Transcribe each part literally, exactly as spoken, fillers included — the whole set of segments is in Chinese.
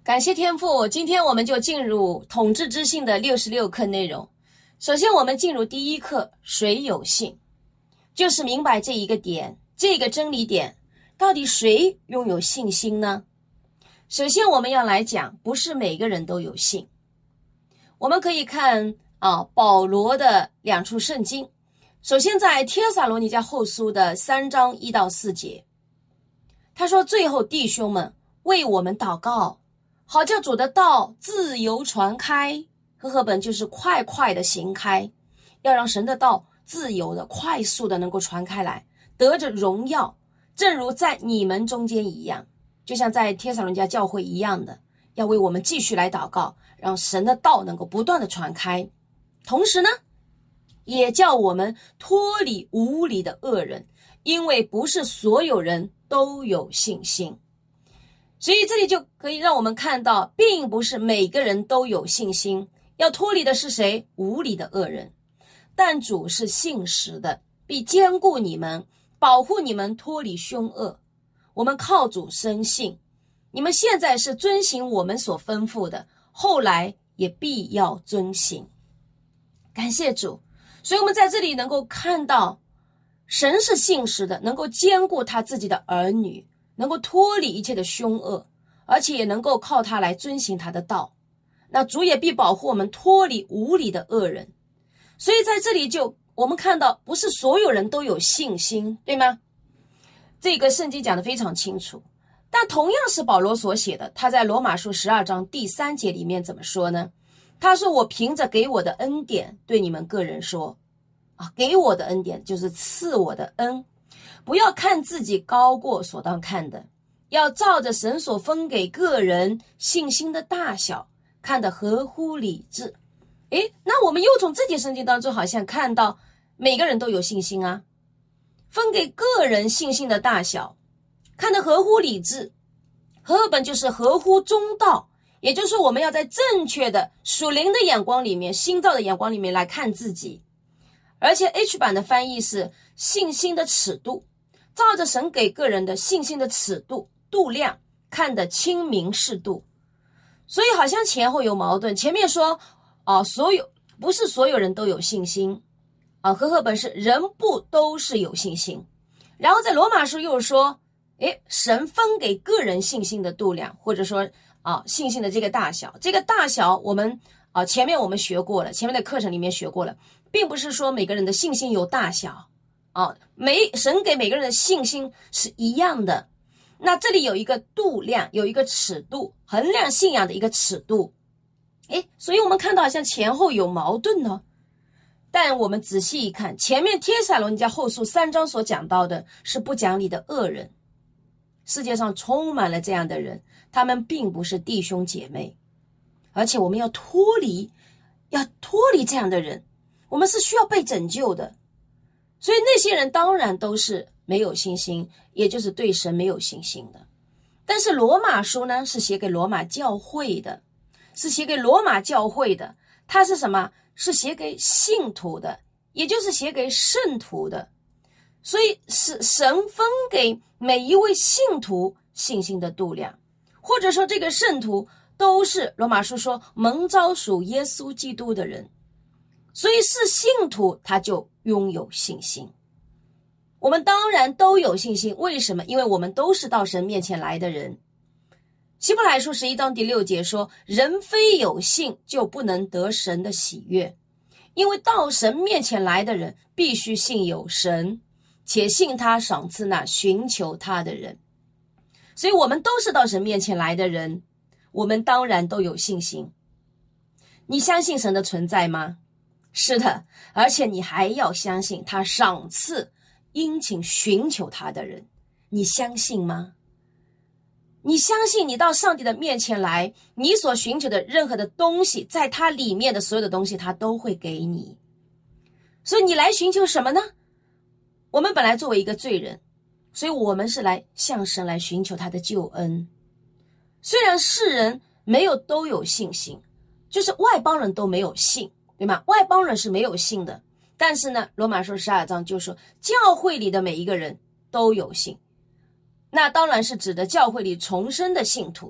感谢天父，今天我们就进入统治之信的六十六课内容。首先我们进入第一课，谁有信，就是明白这一个点，这个真理点，到底谁拥有信心呢？首先我们要来讲，不是每个人都有信。我们可以看啊，保罗的两处圣经。首先在帖撒罗尼迦后书的三章一到四节，他说，最后弟兄们，为我们祷告，好叫主的道自由传开，和合本就是快快的行开，要让神的道自由的快速的能够传开来，得着荣耀，正如在你们中间一样，就像在帖撒罗尼迦教会一样的，要为我们继续来祷告，让神的道能够不断的传开。同时呢，也叫我们脱离无理的恶人，因为不是所有人都有信心。所以这里就可以让我们看到，并不是每个人都有信心，要脱离的是谁？无理的恶人。但主是信实的，必坚固你们，保护你们脱离凶恶。我们靠主深信，你们现在是遵行我们所吩咐的，后来也必要遵行。感谢主。所以我们在这里能够看到，神是信实的，能够坚固他自己的儿女，能够脱离一切的凶恶，而且也能够靠他来遵行他的道。那主也必保护我们脱离无理的恶人。所以在这里就我们看到，不是所有人都有信心，对吗？这个圣经讲得非常清楚。但同样是保罗所写的，他在罗马书十二章第三节里面怎么说呢？他说，我凭着给我的恩典对你们个人说啊，给我的恩典就是赐我的恩，不要看自己高过所当看的，要照着神所分给个人信心的大小，看得合乎理智。诶，那我们又从这节圣经当中好像看到每个人都有信心啊，分给个人信心的大小，看得合乎理智。和合本就是合乎中道，也就是我们要在正确的属灵的眼光里面，新造的眼光里面来看自己。而且 H 版的翻译是信心的尺度，照着神给个人的信心的尺度度量，看得清明适度。所以好像前后有矛盾，前面说啊，所有不是所有人都有信心啊，和合本是人不都是有信心。然后在罗马书又说，诶，神分给个人信心的度量，或者说啊，信心的这个大小，这个大小我们啊前面我们学过了，前面的课程里面学过了，并不是说每个人的信心有大小啊，每神给每个人的信心是一样的。那这里有一个度量，有一个尺度，衡量信仰的一个尺度。诶，所以我们看到好像前后有矛盾呢。但我们仔细一看，前面帖撒罗尼迦后书三章所讲到的是不讲理的恶人，世界上充满了这样的人，他们并不是弟兄姐妹，而且我们要脱离要脱离这样的人，我们是需要被拯救的。所以那些人当然都是没有信心，也就是对神没有信心的。但是罗马书呢，是写给罗马教会的，是写给罗马教会的，它是什么？是写给信徒的，也就是写给圣徒的。所以是神分给每一位信徒信心的度量，或者说这个圣徒都是罗马书说蒙召属耶稣基督的人，所以是信徒他就拥有信心。我们当然都有信心，为什么？因为我们都是到神面前来的人。希伯来书十一章第六节说，人非有信就不能得神的喜悦，因为到神面前来的人必须信有神，且信他赏赐那寻求他的人。所以我们都是到神面前来的人，我们当然都有信心。你相信神的存在吗？是的，而且你还要相信他赏赐殷勤寻求他的人，你相信吗？你相信你到上帝的面前来，你所寻求的任何的东西，在他里面的所有的东西他都会给你。所以你来寻求什么呢？我们本来作为一个罪人，所以我们是来向神来寻求他的救恩。虽然世人没有都有信心，就是外邦人都没有信，对吗？外邦人是没有信的，但是呢，罗马书十二章就说教会里的每一个人都有信。那当然是指的教会里重生的信徒，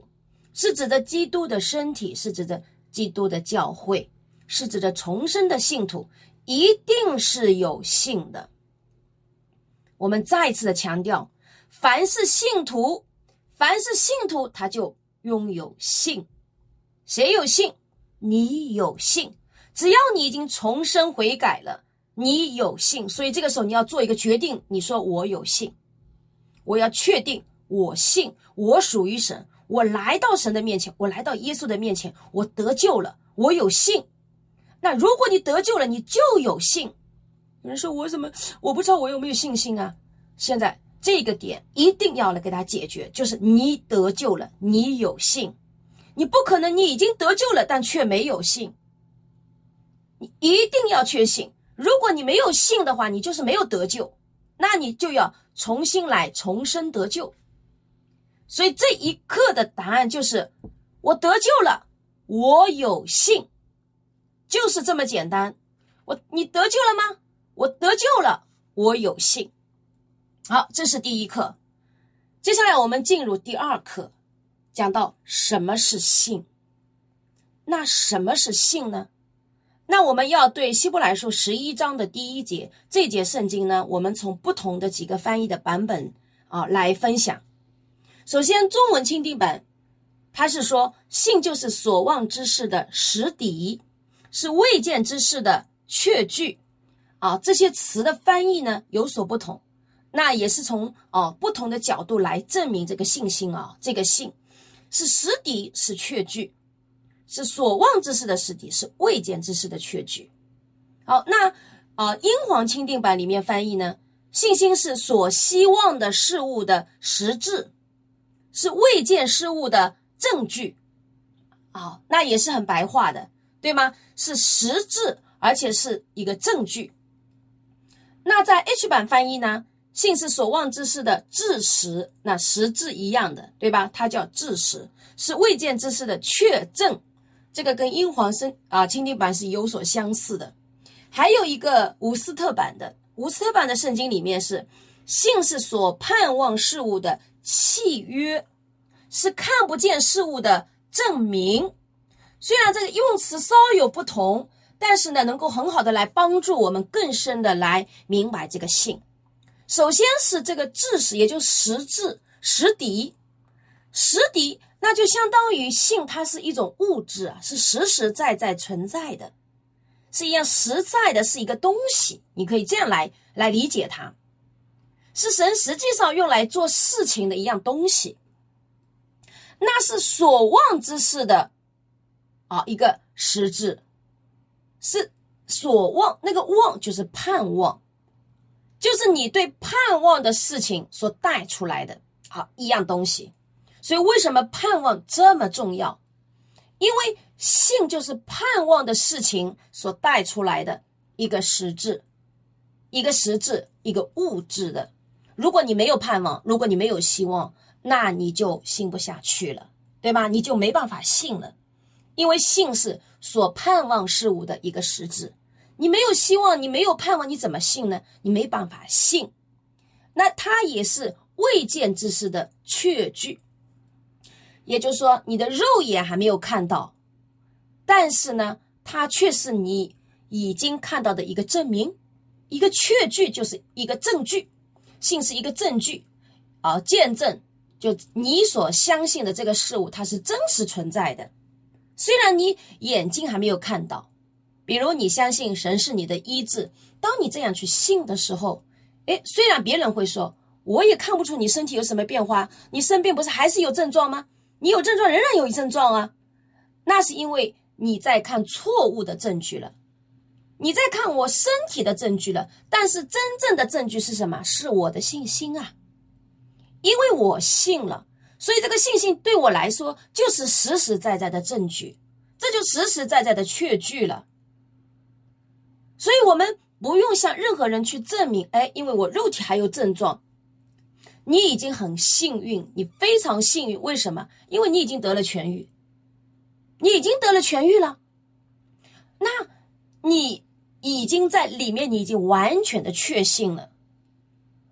是指着基督的身体，是指着基督的教会，是指着重生的信徒，一定是有信的。我们再一次的强调，凡是信徒，凡是信徒，他就拥有信。谁有信？你有信。只要你已经重生悔改了，你有信。所以这个时候你要做一个决定，你说我有信，我要确定我信，我属于神，我来到神的面前，我来到耶稣的面前，我得救了，我有信。那如果你得救了，你就有信。有人说我怎么我不知道我有没有信心啊？现在这个点一定要来给他解决，就是你得救了，你有信。你不可能你已经得救了但却没有信，你一定要确信。如果你没有信的话，你就是没有得救，那你就要重新来重生得救。所以这一刻的答案就是我得救了，我有信，就是这么简单。我你得救了吗？我得救了，我有信。好，这是第一课。接下来我们进入第二课，讲到什么是信。那什么是信呢？那我们要对希伯来书十一章的第一节，这节圣经呢，我们从不同的几个翻译的版本啊来分享。首先中文钦定版它是说，信就是所望之事的实底，是未见之事的确据啊。这些词的翻译呢有所不同，那也是从啊不同的角度来证明这个信心啊。这个信是实底，是确据，是所望之事的实底，是未见之事的确据。好，那啊英皇钦定版里面翻译呢，信心是所希望的事物的实质，是未见事物的证据。啊，那也是很白话的，对吗？是实质，而且是一个证据。那在 H 版翻译呢，信是所望之事的质实，那实质一样的，对吧？它叫质实，是未见之事的确证。这个跟英皇生啊钦定版是有所相似的。还有一个伍斯特版的，伍斯特版的圣经里面是信是所盼望事物的契约，是看不见事物的证明。虽然这个用词稍有不同，但是呢能够很好的来帮助我们更深的来明白这个信。首先是这个质实，也就是实质实底。实底那就相当于信，它是一种物质啊，是实实在在存在的，是一样实在的，是一个东西。你可以这样来来理解它，是神实际上用来做事情的一样东西。那是所望之事的啊一个实质，是所望，那个望就是盼望，就是你对盼望的事情所带出来的好一样东西。所以为什么盼望这么重要？因为信就是盼望的事情所带出来的一个实质，一个实质，一个物质的。如果你没有盼望，如果你没有希望，那你就信不下去了，对吧？你就没办法信了。因为信是所盼望事物的一个实质，你没有希望，你没有盼望，你怎么信呢？你没办法信。那它也是未见之事的确据，也就是说你的肉眼还没有看到，但是呢它却是你已经看到的一个证明，一个确据，就是一个证据。信是一个证据啊，见证就你所相信的这个事物它是真实存在的，虽然你眼睛还没有看到。比如你相信神是你的医治，当你这样去信的时候，诶，虽然别人会说我也看不出你身体有什么变化，你生病不是还是有症状吗？你有症状仍然有症状啊，那是因为你在看错误的证据了，你在看我身体的证据了。但是真正的证据是什么？是我的信心啊，因为我信了，所以这个信心对我来说就是实实在在的证据，这就实实在在的确据了。所以我们不用向任何人去证明，哎，因为我肉体还有症状。你已经很幸运，你非常幸运。为什么？因为你已经得了痊愈，你已经得了痊愈了，那你已经在里面，你已经完全的确信了。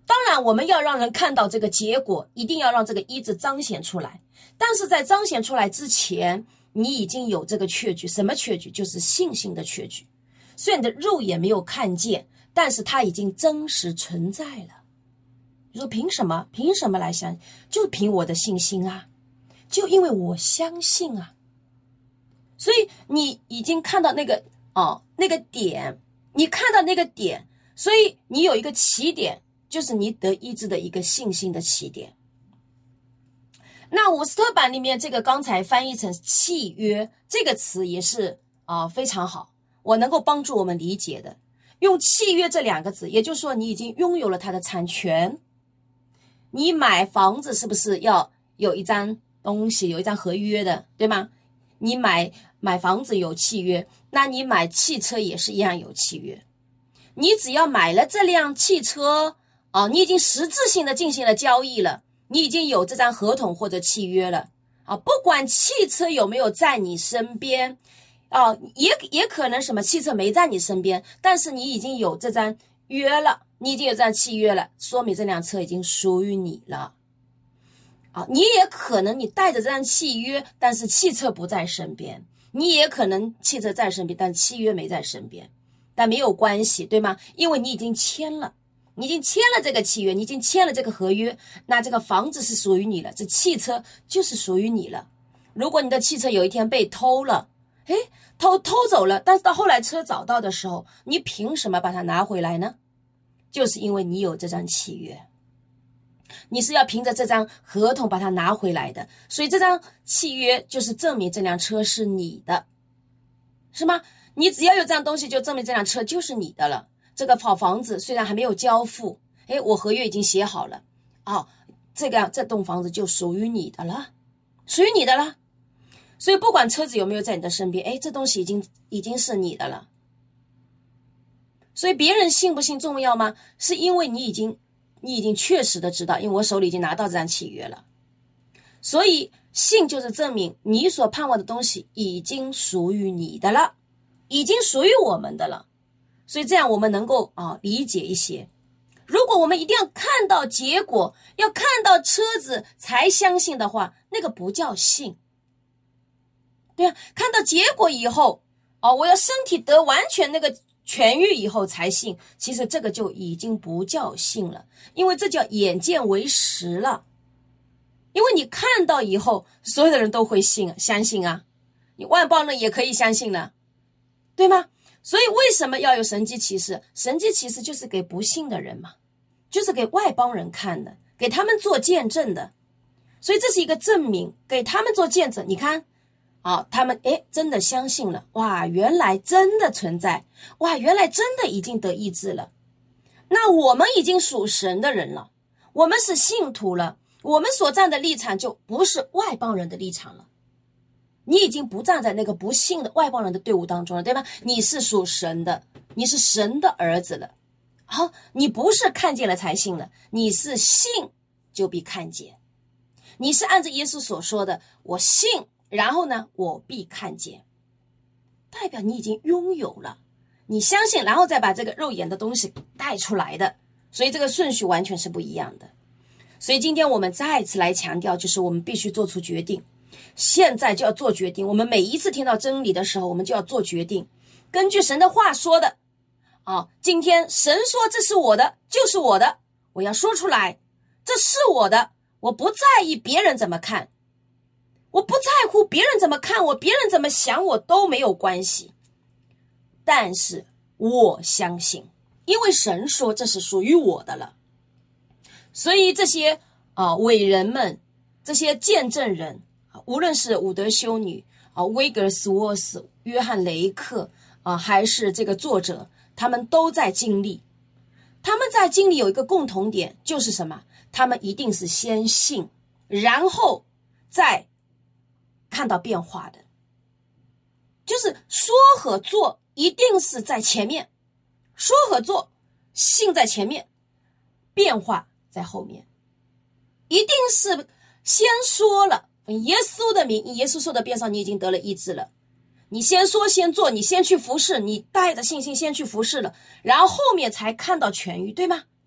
当然我们要让人看到这个结果，一定要让这个医治彰显出来，但是在彰显出来之前，你已经有这个确据。什么确据？就是信心的确据。虽然你的肉眼没有看见，但是它已经真实存在了。你说凭什么？凭什么来相信？就凭我的信心啊，就因为我相信啊。所以你已经看到那个哦那个点，你看到那个点，所以你有一个起点，就是你得医治的一个信心的起点。那伍斯特版里面这个刚才翻译成契约这个词也是啊、呃、非常好，我能够帮助我们理解的。用契约这两个字，也就是说你已经拥有了它的产权。你买房子是不是要有一张东西，有一张合约的，对吗？你买买房子有契约，那你买汽车也是一样有契约。你只要买了这辆汽车啊，你已经实质性的进行了交易了，你已经有这张合同或者契约了啊。不管汽车有没有在你身边啊，也也可能什么汽车没在你身边，但是你已经有这张约了，你已经有这张契约了，说明这辆车已经属于你了。啊，你也可能你带着这张契约，但是汽车不在身边，你也可能汽车在身边，但契约没在身边，但没有关系，对吗？因为你已经签了，你已经签了这个契约，你已经签了这个合约，那这个房子是属于你了，这汽车就是属于你了。如果你的汽车有一天被偷了，诶，偷偷走了，但是到后来车找到的时候，你凭什么把它拿回来呢？就是因为你有这张契约。你是要凭着这张合同把它拿回来的，所以这张契约就是证明这辆车是你的，是吗？你只要有这样东西，就证明这辆车就是你的了。这个好房子虽然还没有交付，诶，我合约已经写好了，哦，这个这栋房子就属于你的了，属于你的了。所以不管车子有没有在你的身边，诶，这东西已经已经是你的了。所以别人信不信重要吗？是因为你已经你已经确实的知道，因为我手里已经拿到这张契约了。所以信就是证明你所盼望的东西已经属于你的了，已经属于我们的了。所以这样我们能够啊理解一些。如果我们一定要看到结果，要看到车子才相信的话，那个不叫信。对啊，看到结果以后，哦，我要身体得完全那个痊愈以后才信，其实这个就已经不叫信了，因为这叫眼见为实了。因为你看到以后，所有的人都会信相信啊，你外邦人也可以相信了，对吗？所以为什么要有神迹奇事？神迹奇事就是给不信的人嘛，就是给外邦人看的，给他们做见证的。所以这是一个证明，给他们做见证。你看啊，他们诶真的相信了，哇，原来真的存在，哇，原来真的已经得医治了。那我们已经属神的人了，我们是信徒了，我们所站的立场就不是外邦人的立场了。你已经不站在那个不信的外邦人的队伍当中了，对吧？你是属神的，你是神的儿子了。好，你不是看见了才信了，你是信就必看见。你是按照耶稣所说的，我信，然后呢，我必看见，代表你已经拥有了，你相信，然后再把这个肉眼的东西带出来的，所以这个顺序完全是不一样的。所以今天我们再次来强调，就是我们必须做出决定，现在就要做决定。我们每一次听到真理的时候，我们就要做决定，根据神的话说的啊，今天神说这是我的，就是我的，我要说出来，这是我的，我不在意别人怎么看，我不在乎别人怎么看我，别人怎么想我都没有关系，但是我相信，因为神说这是属于我的了。所以这些啊伟人们，这些见证人，无论是伍德修女啊、威格斯沃斯、约翰雷克啊，还是这个作者，他们都在经历。他们在经历有一个共同点，就是什么？他们一定是先信，然后再看到变化的。就是说和做一定是在前面，说和做，信在前面，变化在后面。一定是先说了耶稣的名，耶稣说的边上你已经得了医治了，你先说先做，你先去服侍，你带着信心先去服侍了，然后后面才看到痊愈，对吗？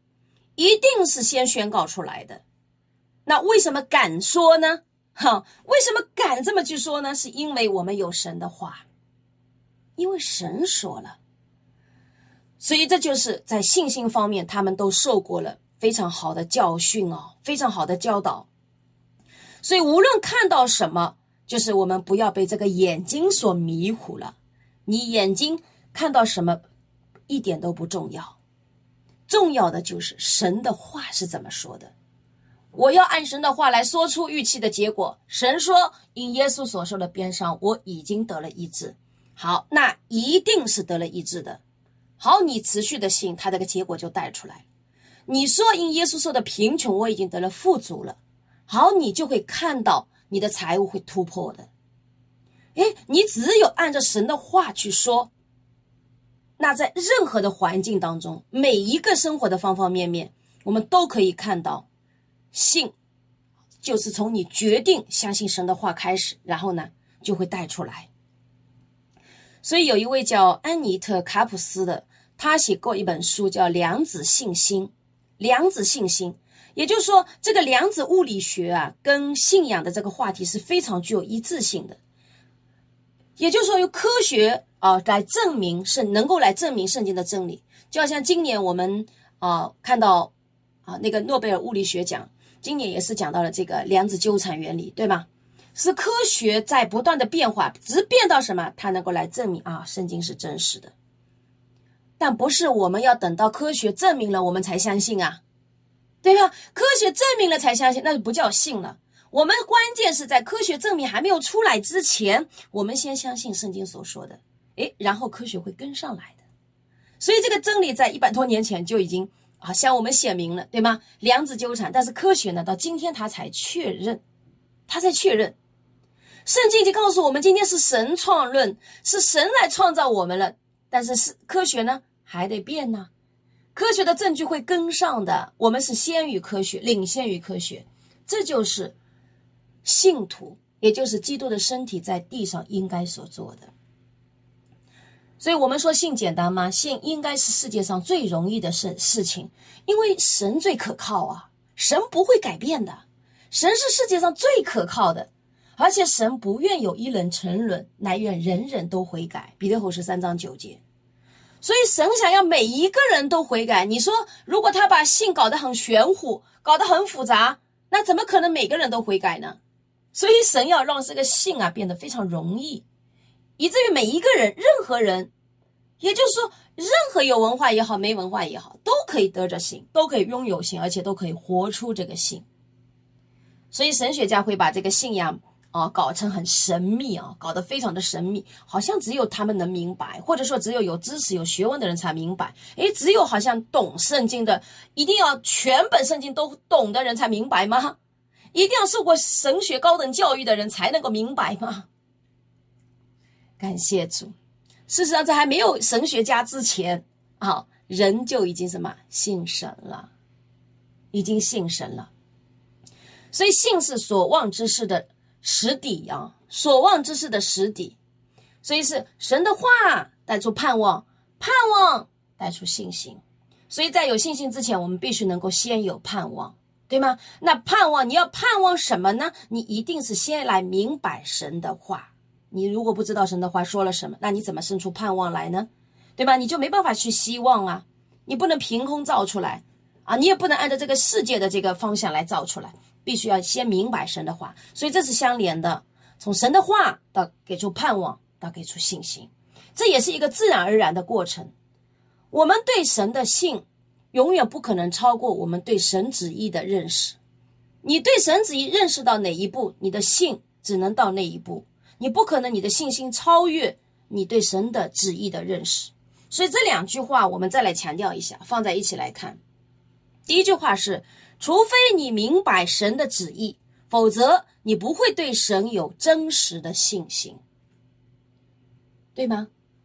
一定是先宣告出来的。那为什么敢说呢？哈，为什么敢这么去说呢？是因为我们有神的话，因为神说了。所以这就是在信心方面，他们都受过了非常好的教训哦，非常好的教导。所以无论看到什么，就是我们不要被这个眼睛所迷糊了。你眼睛看到什么一点都不重要，重要的就是神的话是怎么说的。我要按神的话来说出预期的结果。神说因耶稣所受的鞭伤，我已经得了医治。好，那一定是得了医治的。好，你持续的信，他这个结果就带出来。你说因耶稣受的贫穷，我已经得了富足了。好，你就会看到你的财务会突破的。诶，你只有按照神的话去说，那在任何的环境当中，每一个生活的方方面面，我们都可以看到信就是从你决定相信神的话开始，然后呢就会带出来。所以有一位叫安妮特·卡普斯的，他写过一本书叫量子信心。量子信心也就是说，这个量子物理学啊跟信仰的这个话题是非常具有一致性的。也就是说，用科学啊来证明，是能够来证明圣经的真理。就好像今年我们啊看到啊那个诺贝尔物理学奖，今年也是讲到了这个量子纠缠原理，对吗？是科学在不断的变化，只变到什么，它能够来证明啊圣经是真实的。但不是我们要等到科学证明了我们才相信啊，对吧？科学证明了才相信，那就不叫信了。我们关键是在科学证明还没有出来之前，我们先相信圣经所说的，诶，然后科学会跟上来的。所以这个真理在一百多年前就已经啊向我们显明了，对吗？量子纠缠，但是科学呢，到今天它才确认，它才确认。圣经已经告诉我们，今天是神创论，是神来创造我们了，但是是科学呢还得变呢，科学的证据会跟上的，我们是先于科学，领先于科学，这就是信徒，也就是基督的身体在地上应该所做的。所以我们说信简单吗？信应该是世界上最容易的事事情，因为神最可靠啊，神不会改变的，神是世界上最可靠的，而且神不愿有一人沉沦，乃愿人人都悔改，彼得后书三章九节。所以神想要每一个人都悔改，你说如果他把信搞得很玄乎，搞得很复杂，那怎么可能每个人都悔改呢？所以神要让这个信啊变得非常容易，以至于每一个人，任何人，也就是说任何有文化也好，没文化也好，都可以得着信，都可以拥有信，而且都可以活出这个信。所以神学家会把这个信仰啊搞成很神秘啊，搞得非常的神秘，好像只有他们能明白，或者说只有有知识有学问的人才明白。诶，只有好像懂圣经的，一定要全本圣经都懂的人才明白吗？一定要受过神学高等教育的人才能够明白吗？感谢主，事实上在还没有神学家之前啊，人就已经什么信神了，已经信神了。所以信是所望之事的实底啊，所望之事的实底。所以是神的话带出盼望，盼望带出信心。所以在有信心之前，我们必须能够先有盼望，对吗？那盼望，你要盼望什么呢？你一定是先来明白神的话。你如果不知道神的话说了什么，那你怎么生出盼望来呢？对吧？你就没办法去希望啊，你不能凭空造出来啊，你也不能按照这个世界的这个方向来造出来，必须要先明白神的话。所以这是相连的，从神的话到给出盼望，到给出信心，这也是一个自然而然的过程。我们对神的信永远不可能超过我们对神旨意的认识。你对神旨意认识到哪一步，你的信只能到那一步，你不可能你的信心超越你对神的旨意的认识。所以这两句话我们再来强调一下，放在一起来看。第一句话是，除非你明白神的旨意，否则你不会对神有真实的信心，对吗？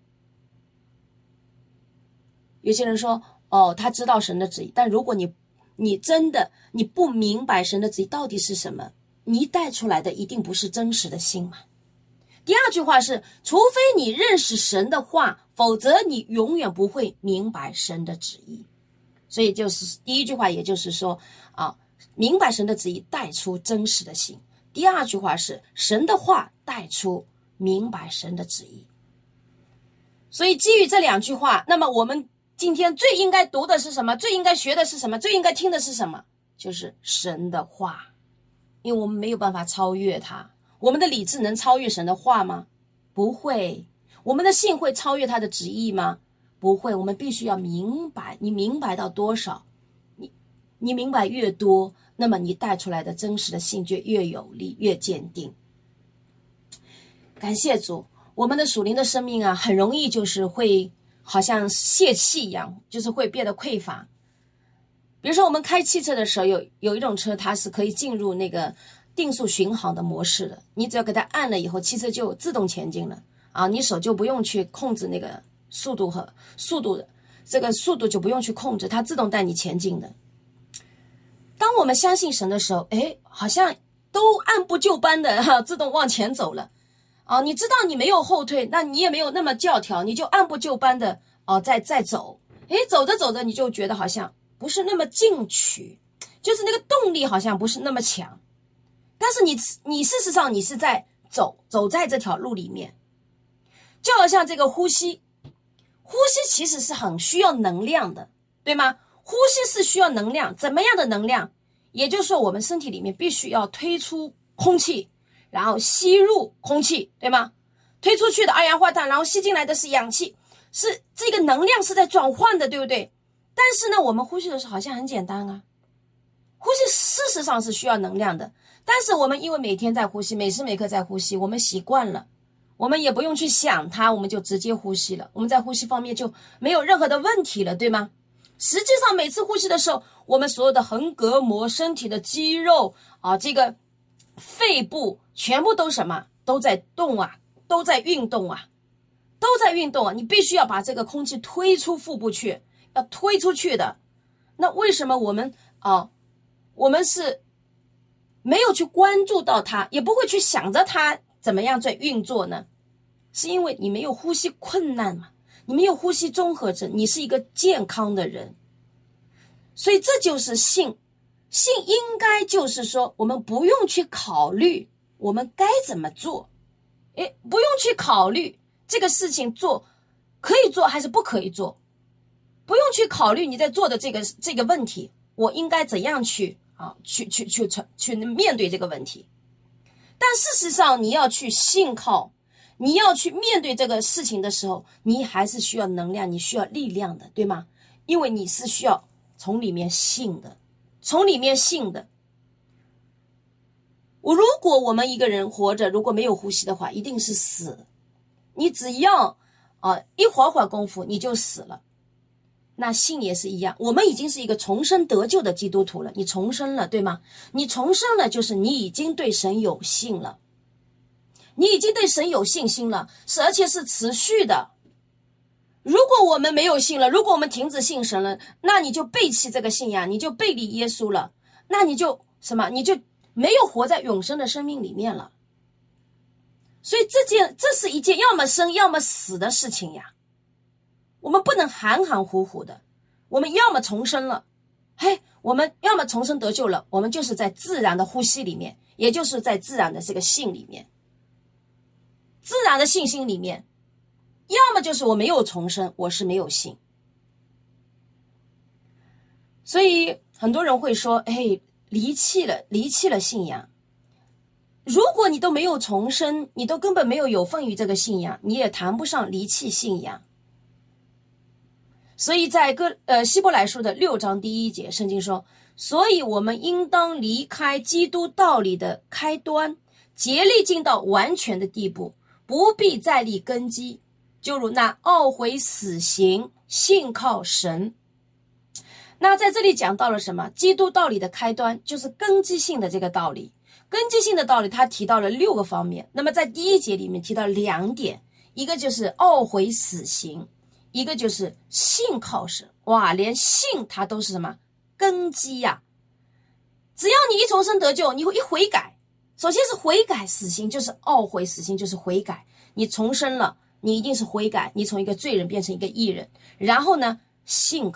有些人说哦，他知道神的旨意，但如果你你真的你不明白神的旨意到底是什么，你带出来的一定不是真实的信嘛。第二句话是，除非你认识神的话，否则你永远不会明白神的旨意。 所以就是第一句话，也就是说啊，明白神的旨意带出真实的信。第二句话是神的话带出明白神的旨意。所以基于这两句话，那么我们今天最应该读的是什么？最应该学的是什么？最应该听的是什么？就是神的话。因为我们没有办法超越它，我们的理智能超越神的话吗？不会。我们的信会超越他的旨意吗？不会。我们必须要明白，你明白到多少，你你明白越多，那么你带出来的真实的信就越有力，越坚定。感谢主，我们的属灵的生命啊，很容易就是会好像泄气一样，就是会变得匮乏。比如说我们开汽车的时候，有有一种车它是可以进入那个定速巡航的模式的，你只要给它按了以后，汽车就自动前进了啊，你手就不用去控制那个速度和速度的这个速度就不用去控制，它自动带你前进的。当我们相信神的时候，诶，好像都按部就班的哈，自动往前走了啊！你知道你没有后退，那你也没有那么教条，你就按部就班的哦，在在走。诶，走着走着你就觉得好像不是那么进取，就是那个动力好像不是那么强。但是你你事实上你是在走走在这条路里面，就好像这个呼吸，呼吸其实是很需要能量的，对吗？呼吸是需要能量，怎么样的能量？也就是说我们身体里面必须要推出空气，然后吸入空气，对吗？推出去的二氧化碳，然后吸进来的是氧气，是这个能量是在转换的，对不对？但是呢，我们呼吸的时候好像很简单啊，呼吸事实上是需要能量的，但是我们因为每天在呼吸，每时每刻在呼吸，我们习惯了，我们也不用去想它，我们就直接呼吸了，我们在呼吸方面就没有任何的问题了，对吗？实际上每次呼吸的时候，我们所有的横膈膜、身体的肌肉啊，这个肺部全部都什么都在动啊，都在运动啊，都在运动啊，你必须要把这个空气推出腹部去，要推出去的。那为什么我们啊我们是没有去关注到它，也不会去想着它怎么样在运作呢？是因为你没有呼吸困难嘛，你没有呼吸综合症，你是一个健康的人。所以这就是信，信应该就是说我们不用去考虑我们该怎么做，诶，不用去考虑这个事情做可以做还是不可以做，不用去考虑你在做的这个这个问题，我应该怎样去啊去去去去去面对这个问题。但事实上你要去信靠，你要去面对这个事情的时候，你还是需要能量，你需要力量的，对吗？因为你是需要从里面信的，从里面信的。我如果我们一个人活着，如果没有呼吸的话，一定是死。你只要啊一会儿会儿功夫你就死了。那信也是一样，我们已经是一个重生得救的基督徒了，你重生了，对吗？你重生了，就是你已经对神有信了，你已经对神有信心了，是而且是持续的。如果我们没有信了，如果我们停止信神了，那你就背弃这个信仰，你就背离耶稣了，那你就什么？你就没有活在永生的生命里面了。所以这件这是一件要么生要么死的事情呀。我们不能含含糊糊的，我们要么重生了，嘿，我们要么重生得救了，我们就是在自然的呼吸里面，也就是在自然的这个信里面，自然的信心里面，要么就是我没有重生，我是没有信。所以很多人会说，哎，离弃了离弃了信仰。如果你都没有重生，你都根本没有有份于这个信仰，你也谈不上离弃信仰。所以在哥呃希伯来书的六章第一节，圣经说，所以我们应当离开基督道理的开端，竭力进到完全的地步，不必再立根基，就如那懊悔死刑，信靠神。那在这里讲到了什么？基督道理的开端就是根基性的这个道理。根基性的道理他提到了六个方面，那么在第一节里面提到两点，一个就是懊悔死刑，一个就是信靠神。哇，连信它都是什么根基呀、啊？只要你一重生得救，你会一悔改，首先是悔改，死刑就是懊悔，死刑就是悔改。你重生了，你一定是悔改，你从一个罪人变成一个义人。然后呢，信靠，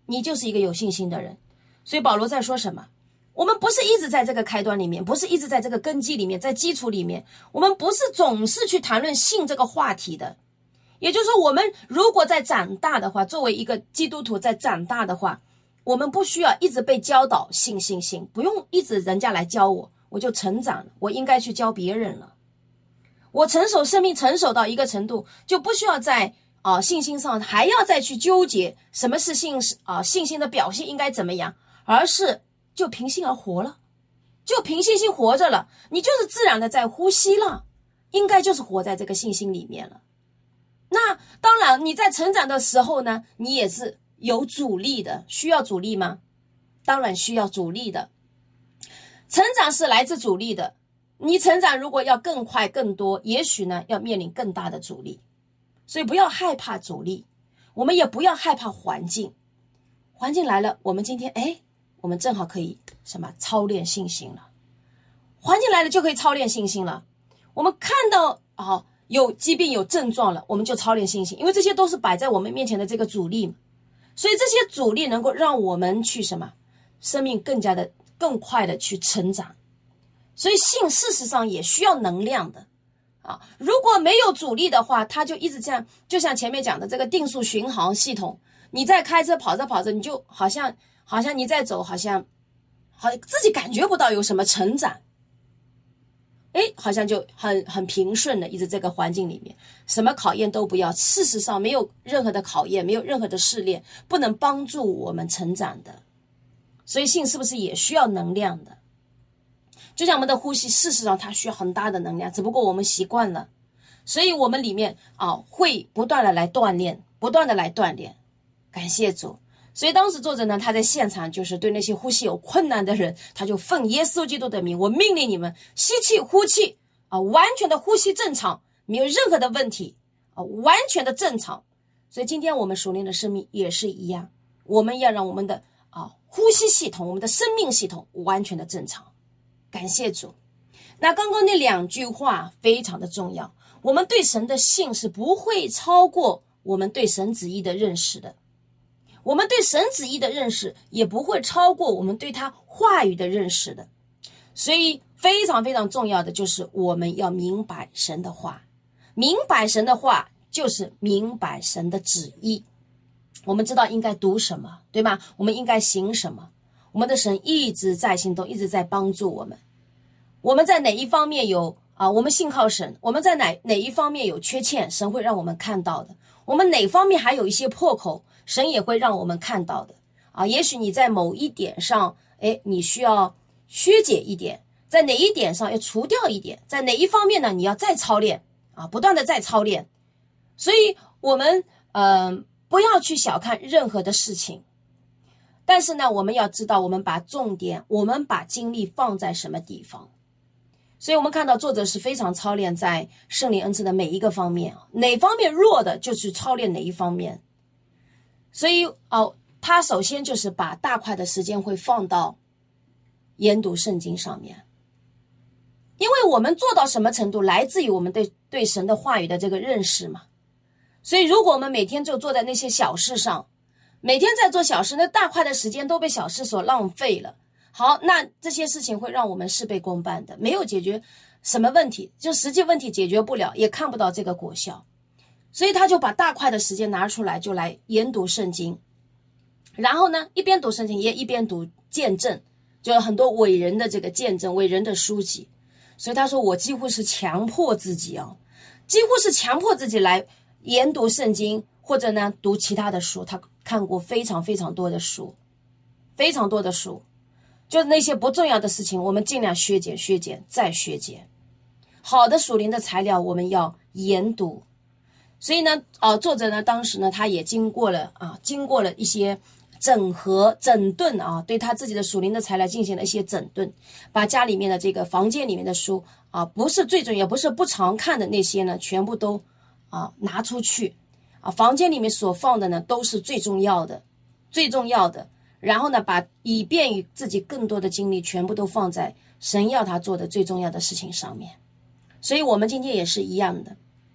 你就是一个有信心的人。所以保罗在说什么？我们不是一直在这个开端里面，不是一直在这个根基里面，在基础里面，我们不是总是去谈论信这个话题的。也就是说，我们如果在长大的话，作为一个基督徒在长大的话，我们不需要一直被教导信信信，不用一直人家来教我，我就成长了，我应该去教别人了。我成熟，生命成熟到一个程度，就不需要在啊、呃、信心上还要再去纠结什么是信啊、呃、信心的表现应该怎么样，而是就凭信而活了，就凭信心活着了，你就是自然的在呼吸了，应该就是活在这个信心里面了。那当然你在成长的时候呢，你也是有阻力的，需要阻力吗？当然需要阻力的。成长是来自阻力的，你成长如果要更快更多，也许呢要面临更大的阻力。所以不要害怕阻力，我们也不要害怕环境。环境来了，我们今天哎，我们正好可以什么操练信心了。环境来了就可以操练信心了。我们看到啊、哦、有疾病有症状了，我们就操练信心，因为这些都是摆在我们面前的这个阻力嘛。所以这些阻力能够让我们去什么生命更加的更快的去成长。所以信事实上也需要能量的啊，如果没有阻力的话，它就一直这样，就像前面讲的这个定速巡航系统，你在开车跑着跑着，你就好像好像你在走，好像好像自己感觉不到有什么成长，诶，好像就很很平顺的一直这个环境里面，什么考验都不要，事实上没有任何的考验，没有任何的试炼，不能帮助我们成长的。所以信是不是也需要能量的？就像我们的呼吸，事实上它需要很大的能量，只不过我们习惯了，所以我们里面啊会不断的来锻炼，不断的来锻炼。感谢主。所以当时作者呢，他在现场就是对那些呼吸有困难的人，他就奉耶稣基督的名，我命令你们吸气呼气啊，完全的呼吸正常，没有任何的问题啊，完全的正常。所以今天我们属灵的生命也是一样，我们要让我们的啊呼吸系统，我们的生命系统完全的正常。感谢主。那刚刚那两句话非常的重要，我们对神的信是不会超过我们对神旨意的认识的，我们对神旨意的认识也不会超过我们对他话语的认识的。所以非常非常重要的就是我们要明白神的话，明白神的话就是明白神的旨意。我们知道应该读什么，对吗？我们应该行什么？我们的神一直在行动，一直在帮助我们。我们在哪一方面有啊？我们信靠神，我们在哪哪一方面有缺陷，神会让我们看到的。我们哪方面还有一些破口，神也会让我们看到的啊。也许你在某一点上，哎，你需要削减一点，在哪一点上要除掉一点，在哪一方面呢？你要再操练啊，不断的再操练。所以我们嗯、呃，不要去小看任何的事情。但是呢，我们要知道，我们把重点，我们把精力放在什么地方。所以我们看到作者是非常操练在圣灵恩赐的每一个方面，哪方面弱的就去操练哪一方面。所以哦，他首先就是把大块的时间会放到研读圣经上面，因为我们做到什么程度，来自于我们对对神的话语的这个认识嘛。所以如果我们每天就坐在那些小事上，每天在做小事，那大块的时间都被小事所浪费了。好，那这些事情会让我们事倍功半的，没有解决什么问题，就实际问题解决不了，也看不到这个果效。所以他就把大块的时间拿出来，就来研读圣经。然后呢，一边读圣经也一边读见证，就很多伟人的这个见证，伟人的书籍。所以他说我几乎是强迫自己哦，几乎是强迫自己来研读圣经，或者呢读其他的书。他看过非常非常多的书，非常多的书，就是那些不重要的事情，我们尽量削减、削减再削减。好的属灵的材料，我们要研读。所以呢，呃，作者呢，当时呢，他也经过了啊，经过了一些整合、整顿啊，对他自己的属灵的材料进行了一些整顿，把家里面的这个房间里面的书啊，不是最重要，也不是不常看的那些呢，全部都啊拿出去啊，房间里面所放的呢，都是最重要的，最重要的。然后呢，把以便于自己更多的精力全部都放在神要他做的最重要的事情上面。所以我们今天也是一样的，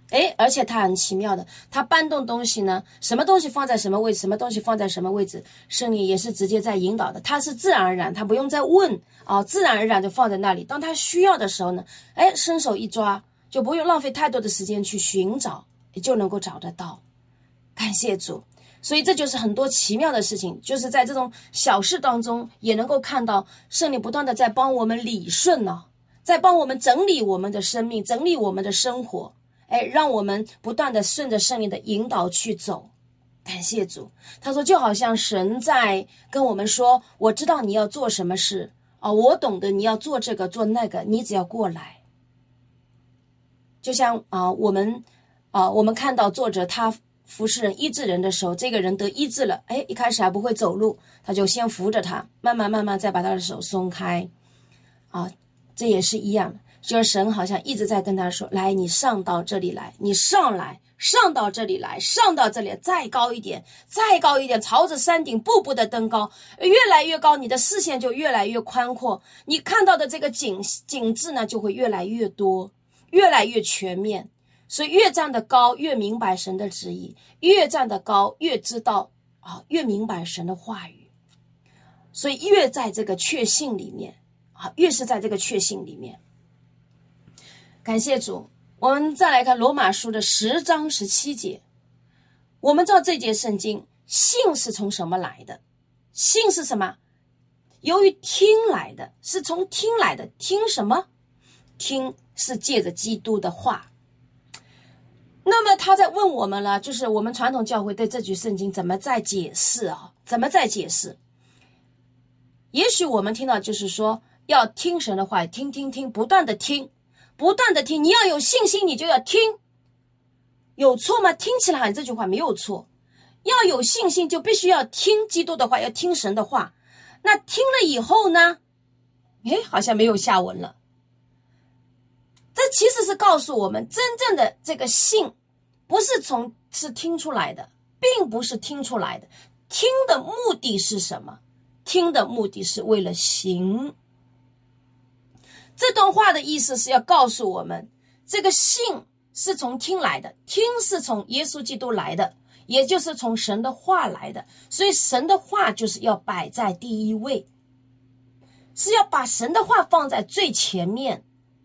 诶，而且它很奇妙的，它搬动东西呢，什么东西放在什么位置，什么东西放在什么位置，圣灵也是直接在引导的，它是自然而然，它不用再问啊，自然而然就放在那里。当他需要的时候呢，诶，伸手一抓，就不用浪费太多的时间去寻找，也就能够找得到。感谢主。所以这就是很多奇妙的事情，就是在这种小事当中也能够看到圣灵不断的在帮我们理顺呢、啊，在帮我们整理我们的生命，整理我们的生活，哎，让我们不断的顺着圣灵的引导去走。感谢主。他说就好像神在跟我们说，我知道你要做什么事啊，我懂得你要做这个做那个，你只要过来。就像啊，我们啊，我们看到作者他服侍人医治人的时候，这个人得医治了，哎，一开始还不会走路，他就先扶着他，慢慢慢慢再把他的手松开啊，这也是一样的，就是神好像一直在跟他说，来，你上到这里来，你上来，上到这里来，上到这里，再高一点，再高一点，朝着山顶步步的登高，越来越高，你的视线就越来越宽阔，你看到的这个景景致呢就会越来越多，越来越全面。所以越站得高，越明白神的旨意，越站得高，越知道啊，越明白神的话语。所以越在这个确信里面啊，越是在这个确信里面。感谢主。我们再来看罗马书的十章十七节，我们知道这节圣经，信是从什么来的？信是什么？由于听来的，是从听来的。听什么？听是借着基督的话。那么他在问我们了，就是我们传统教会对这句圣经怎么在解释啊？怎么在解释？也许我们听到就是说要听神的话，听听听，不断的听，不断的听，你要有信心，你就要听。有错吗？听起来这句话没有错，要有信心就必须要听基督的话，要听神的话。那听了以后呢？诶，好像没有下文了。这其实是告诉我们，真正的这个信不是从是听出来的，并不是听出来的。听的目的是什么？听的目的是为了行。这段话的意思是要告诉我们，这个信是从听来的，听是从耶稣基督来的，也就是从神的话来的。所以神的话就是要摆在第一位，是要把神的话放在最前面，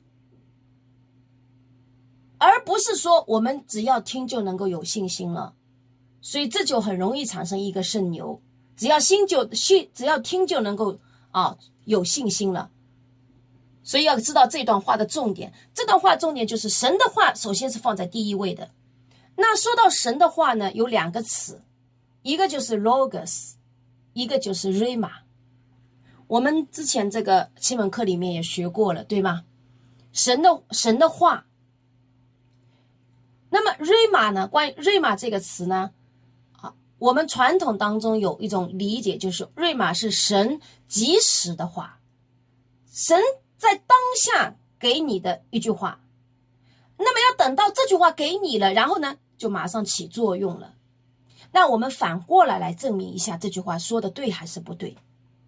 而不是说我们只要听就能够有信心了。所以这就很容易产生一个圣牛，只要心就信，只要听就能够啊有信心了。所以要知道这段话的重点，这段话重点就是神的话首先是放在第一位的。那说到神的话呢，有两个词，一个就是 logos， 一个就是 rhema。 我们之前这个七门课里面也学过了，对吗？神的神的话。那么 rhema 呢，关于 rhema 这个词呢，啊，我们传统当中有一种理解，就是 rhema 是神即时的话，神在当下给你的一句话，那么要等到这句话给你了，然后呢就马上起作用了。那我们反过来来证明一下这句话说的对还是不对。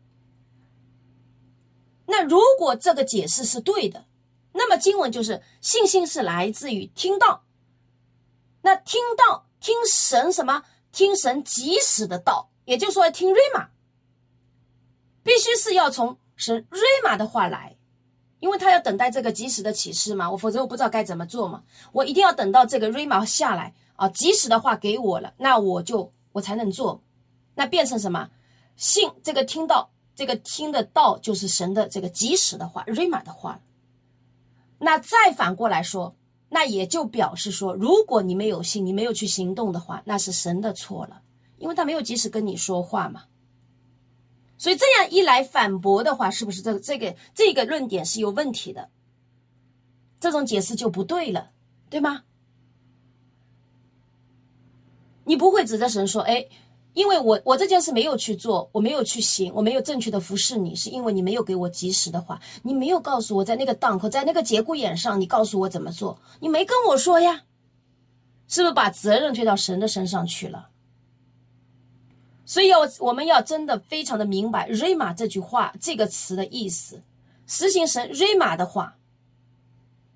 那如果这个解释是对的，那么经文就是信心是来自于听到。那听到，听神什么？听神即时的道，也就是说听 rhema， 必须是要从神 rhema 的话来，因为他要等待这个即时的启示嘛，我否则我不知道该怎么做嘛，我一定要等到这个 rhema 下来啊，即时的话给我了，那我就我才能做。那变成什么？信这个听到，这个听的道就是神的这个即时的话 rhema 的话。那再反过来说，那也就表示说，如果你没有信，你没有去行动的话，那是神的错了，因为他没有及时跟你说话嘛。所以这样一来反驳的话，是不是这个这个这个论点是有问题的？这种解释就不对了，对吗？你不会指着神说，哎，因为我我这件事没有去做，我没有去行，我没有正确的服侍你，是因为你没有给我及时的话，你没有告诉我在那个档口，在那个节骨眼上，你告诉我怎么做，你没跟我说呀，是不是把责任推到神的身上去了？所以要我们要真的非常的明白 rhema 这句话这个词的意思，实行神 rhema 的话。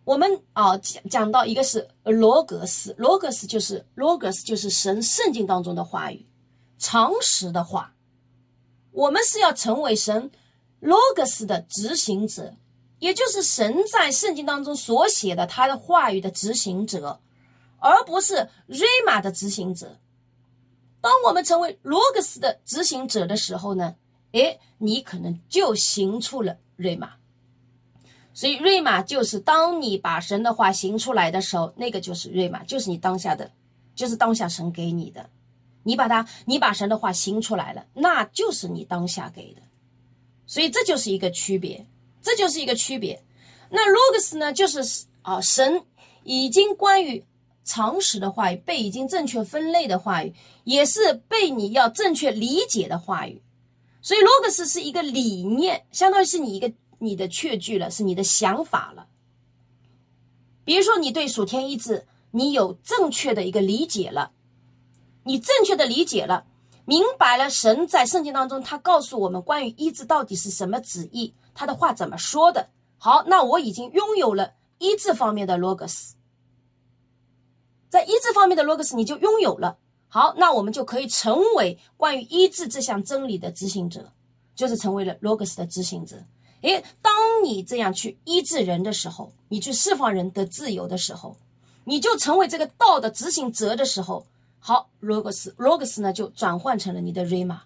我们啊讲讲到一个是罗格斯，罗格斯就是罗格斯就是神圣经当中的话语，常识的话。我们是要成为神罗格斯的执行者，也就是神在圣经当中所写的他的话语的执行者，而不是瑞玛的执行者。当我们成为罗格斯的执行者的时候呢，诶，你可能就行出了瑞玛。所以瑞玛就是当你把神的话行出来的时候，那个就是瑞玛，就是你当下的，就是当下神给你的。你把它，你把神的话行出来了，那就是你当下给的。所以这就是一个区别，这就是一个区别。那 logos 呢，就是啊，神已经关于常识的话语，被已经正确分类的话语，也是被你要正确理解的话语。所以 logos 是一个理念，相当于是你一个你的确据了，是你的想法了。比如说你对属天医治，你有正确的一个理解了，你正确的理解了，明白了神在圣经当中他告诉我们关于医治到底是什么旨意，他的话怎么说的。好，那我已经拥有了医治方面的 logos， 在医治方面的 logos 你就拥有了。好，那我们就可以成为关于医治这项真理的执行者，就是成为了 logos 的执行者。诶，当你这样去医治人的时候，你去释放人的自由的时候，你就成为这个道的执行者的时候，好 logos logos 呢就转换成了你的 rhema。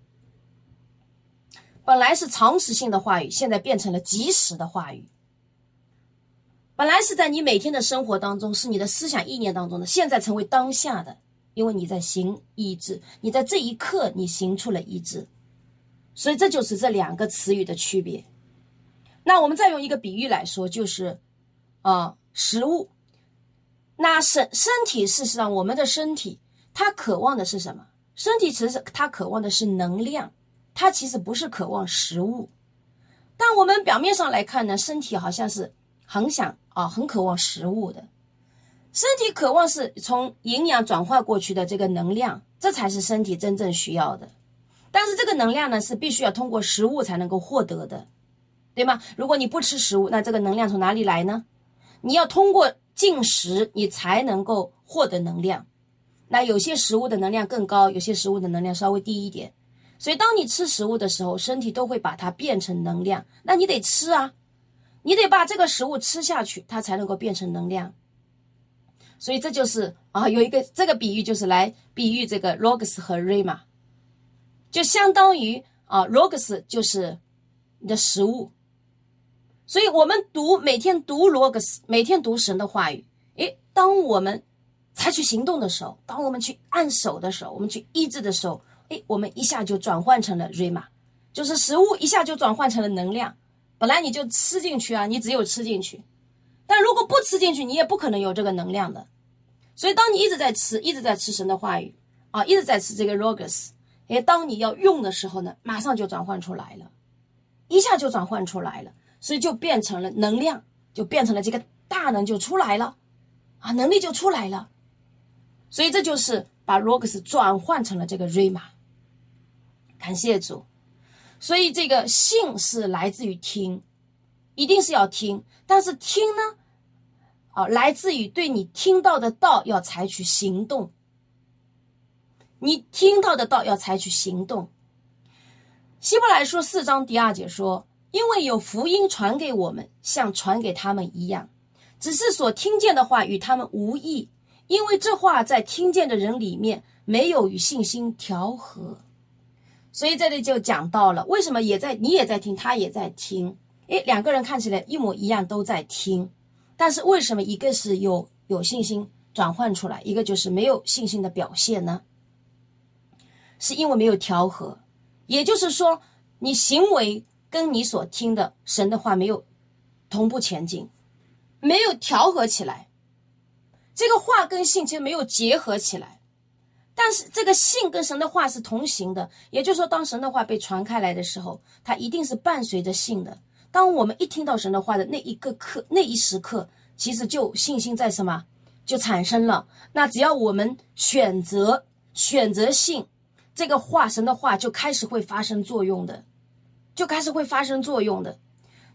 本来是常识性的话语，现在变成了即时的话语。本来是在你每天的生活当中，是你的思想意念当中的，现在成为当下的，因为你在行医治，你在这一刻你行出了医治。所以这就是这两个词语的区别。那我们再用一个比喻来说，就是呃食物。那身身体，事实上我们的身体它渴望的是什么？身体其实它渴望的是能量，它其实不是渴望食物。但我们表面上来看呢，身体好像是很想啊，很渴望食物的。身体渴望是从营养转化过去的这个能量，这才是身体真正需要的。但是这个能量呢，是必须要通过食物才能够获得的，对吗？如果你不吃食物，那这个能量从哪里来呢？你要通过进食，你才能够获得能量。那有些食物的能量更高，有些食物的能量稍微低一点。所以当你吃食物的时候，身体都会把它变成能量。那你得吃啊，你得把这个食物吃下去，它才能够变成能量。所以这就是啊，有一个这个比喻就是来比喻这个 logos 和 rhema， 就相当于啊 logos 就是你的食物。所以我们读每天读 logos， 每天读神的话语，诶，当我们采取行动的时候，当我们去按手的时候，我们去医治的时候，诶，我们一下就转换成了 rhema， 就是食物一下就转换成了能量。本来你就吃进去啊，你只有吃进去，但如果不吃进去，你也不可能有这个能量的。所以当你一直在吃，一直在吃神的话语啊，一直在吃这个 logos， 诶，当你要用的时候呢，马上就转换出来了，一下就转换出来了。所以就变成了能量，就变成了这个大能就出来了啊，能力就出来了。所以这就是把 logos 转换成了这个 rhema。 感谢主。所以这个信是来自于听，一定是要听，但是听呢啊，来自于对你听到的道要采取行动，你听到的道要采取行动。希伯来书四章第二节说，因为有福音传给我们，像传给他们一样，只是所听见的话与他们无异，因为这话在听见的人里面没有与信心调和。所以这里就讲到了，为什么也在你也在听，他也在听，诶，两个人看起来一模一样都在听，但是为什么一个是有有信心转换出来，一个就是没有信心的表现呢？是因为没有调和，也就是说你行为跟你所听的神的话没有同步前进，没有调和起来，这个话跟信其实没有结合起来。但是这个信跟神的话是同行的，也就是说当神的话被传开来的时候，它一定是伴随着信的。当我们一听到神的话的那一个刻，那一时刻，其实就信心在什么就产生了。那只要我们选择选择信，这个话神的话就开始会发生作用的，就开始会发生作用的。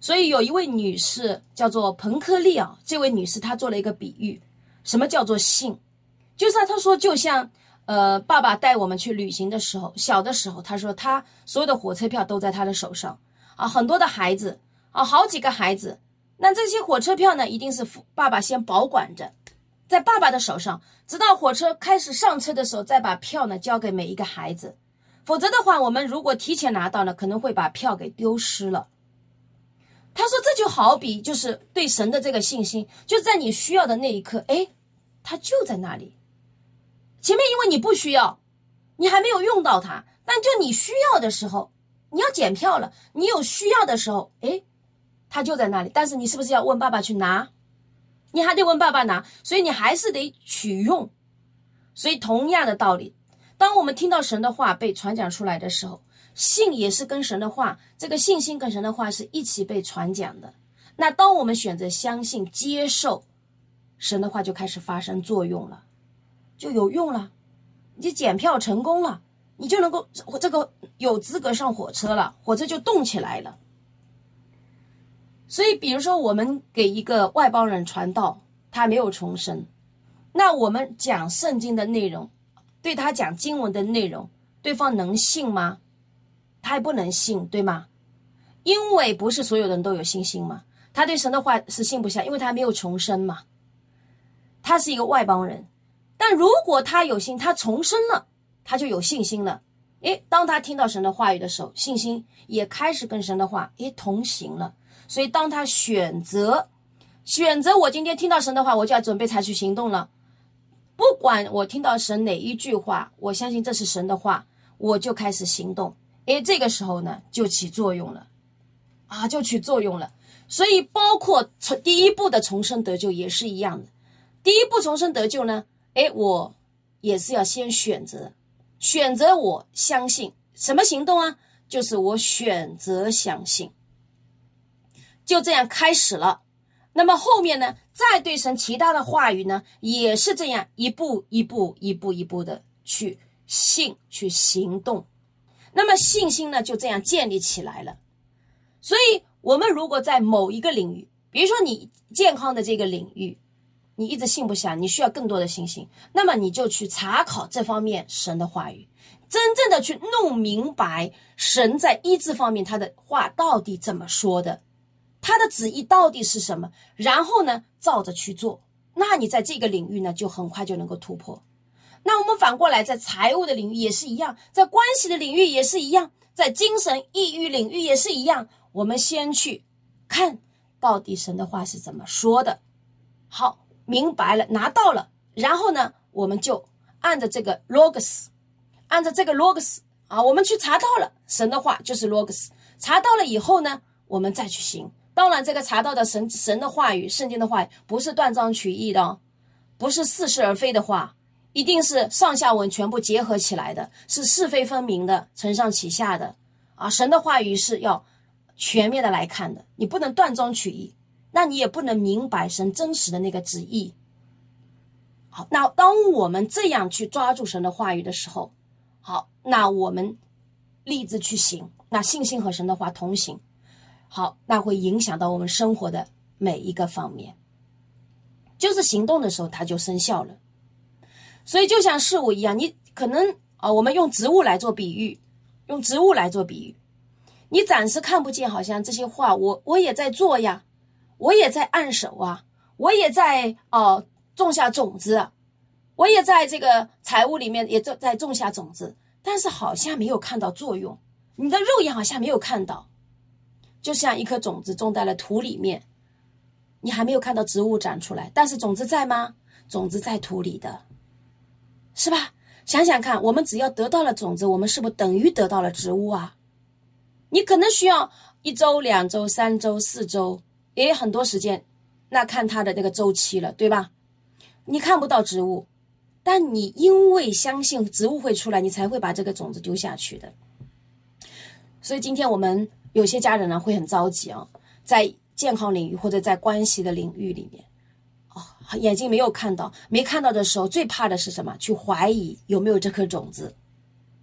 所以有一位女士叫做彭克利啊，这位女士她做了一个比喻，什么叫做信？就是她说就像呃爸爸带我们去旅行的时候，小的时候，她说她所有的火车票都在她的手上啊，很多的孩子啊，好几个孩子，那这些火车票呢，一定是爸爸先保管着，在爸爸的手上，直到火车开始上车的时候，再把票呢交给每一个孩子。否则的话，我们如果提前拿到呢，可能会把票给丢失了。他说这就好比就是对神的这个信心，就在你需要的那一刻，诶，他就在那里。前面因为你不需要，你还没有用到它，但就你需要的时候，你要检票了，你有需要的时候，诶，他就在那里。但是你是不是要问爸爸去拿？你还得问爸爸拿，所以你还是得取用。所以同样的道理，当我们听到神的话被传讲出来的时候，信也是跟神的话，这个信心跟神的话是一起被传讲的。那当我们选择相信接受，神的话就开始发生作用了，就有用了，你就检票成功了，你就能够这个有资格上火车了，火车就动起来了。所以比如说我们给一个外邦人传道，他没有重生，那我们讲圣经的内容，对他讲经文的内容，对方能信吗？他也不能信，对吗？因为不是所有人都有信心嘛，他对神的话是信不下，因为他没有重生嘛，他是一个外邦人。但如果他有信，他重生了，他就有信心了。诶，当他听到神的话语的时候，信心也开始跟神的话诶同行了。所以当他选择选择我今天听到神的话，我就要准备采取行动了。不管我听到神哪一句话，我相信这是神的话，我就开始行动。诶，这个时候呢就起作用了啊，就起作用了。所以包括第一步的重生得救也是一样的。第一步重生得救呢，诶，我也是要先选择选择我相信。什么行动啊？就是我选择相信，就这样开始了。那么后面呢，再对神其他的话语呢，也是这样一步一步一步一步的去信，去行动。那么信心呢就这样建立起来了。所以我们如果在某一个领域，比如说你健康的这个领域，你一直信不下，你需要更多的信心，那么你就去查考这方面神的话语，真正的去弄明白神在医治方面他的话到底怎么说的，他的旨意到底是什么，然后呢照着去做，那你在这个领域呢就很快就能够突破。那我们反过来在财务的领域也是一样，在关系的领域也是一样，在精神抑郁领域也是一样，我们先去看到底神的话是怎么说的。好，明白了，拿到了，然后呢我们就按着这个 logos 按着这个 logos 啊，我们去查到了神的话就是 logos， 查到了以后呢我们再去行。当然这个查到的神神的话语，圣经的话语不是断章取义的哦，不是似是而非的话，一定是上下文全部结合起来的，是是非分明的，承上启下的啊！神的话语是要全面的来看的，你不能断章取义，那你也不能明白神真实的那个旨意。好，那当我们这样去抓住神的话语的时候，好，那我们立志去行，那信心和神的话同行，好，那会影响到我们生活的每一个方面，就是行动的时候它就生效了。所以就像事物一样，你可能啊，我们用植物来做比喻，用植物来做比喻，你暂时看不见，好像这些话我我也在做呀，我也在按手啊，我也在哦、呃、种下种子啊，我也在这个财务里面也在种下种子，但是好像没有看到作用，你的肉眼好像没有看到，就像一颗种子种在了土里面，你还没有看到植物长出来，但是种子在吗？种子在土里的，是吧？想想看，我们只要得到了种子，我们是不是等于得到了植物啊？你可能需要一周、两周、三周、四周，也很多时间，那看它的那个周期了，对吧？你看不到植物，但你因为相信植物会出来，你才会把这个种子丢下去的。所以今天我们有些家人呢会很着急啊，在健康领域或者在关系的领域里面，哦，眼睛没有看到，没看到的时候，最怕的是什么？去怀疑有没有这颗种子。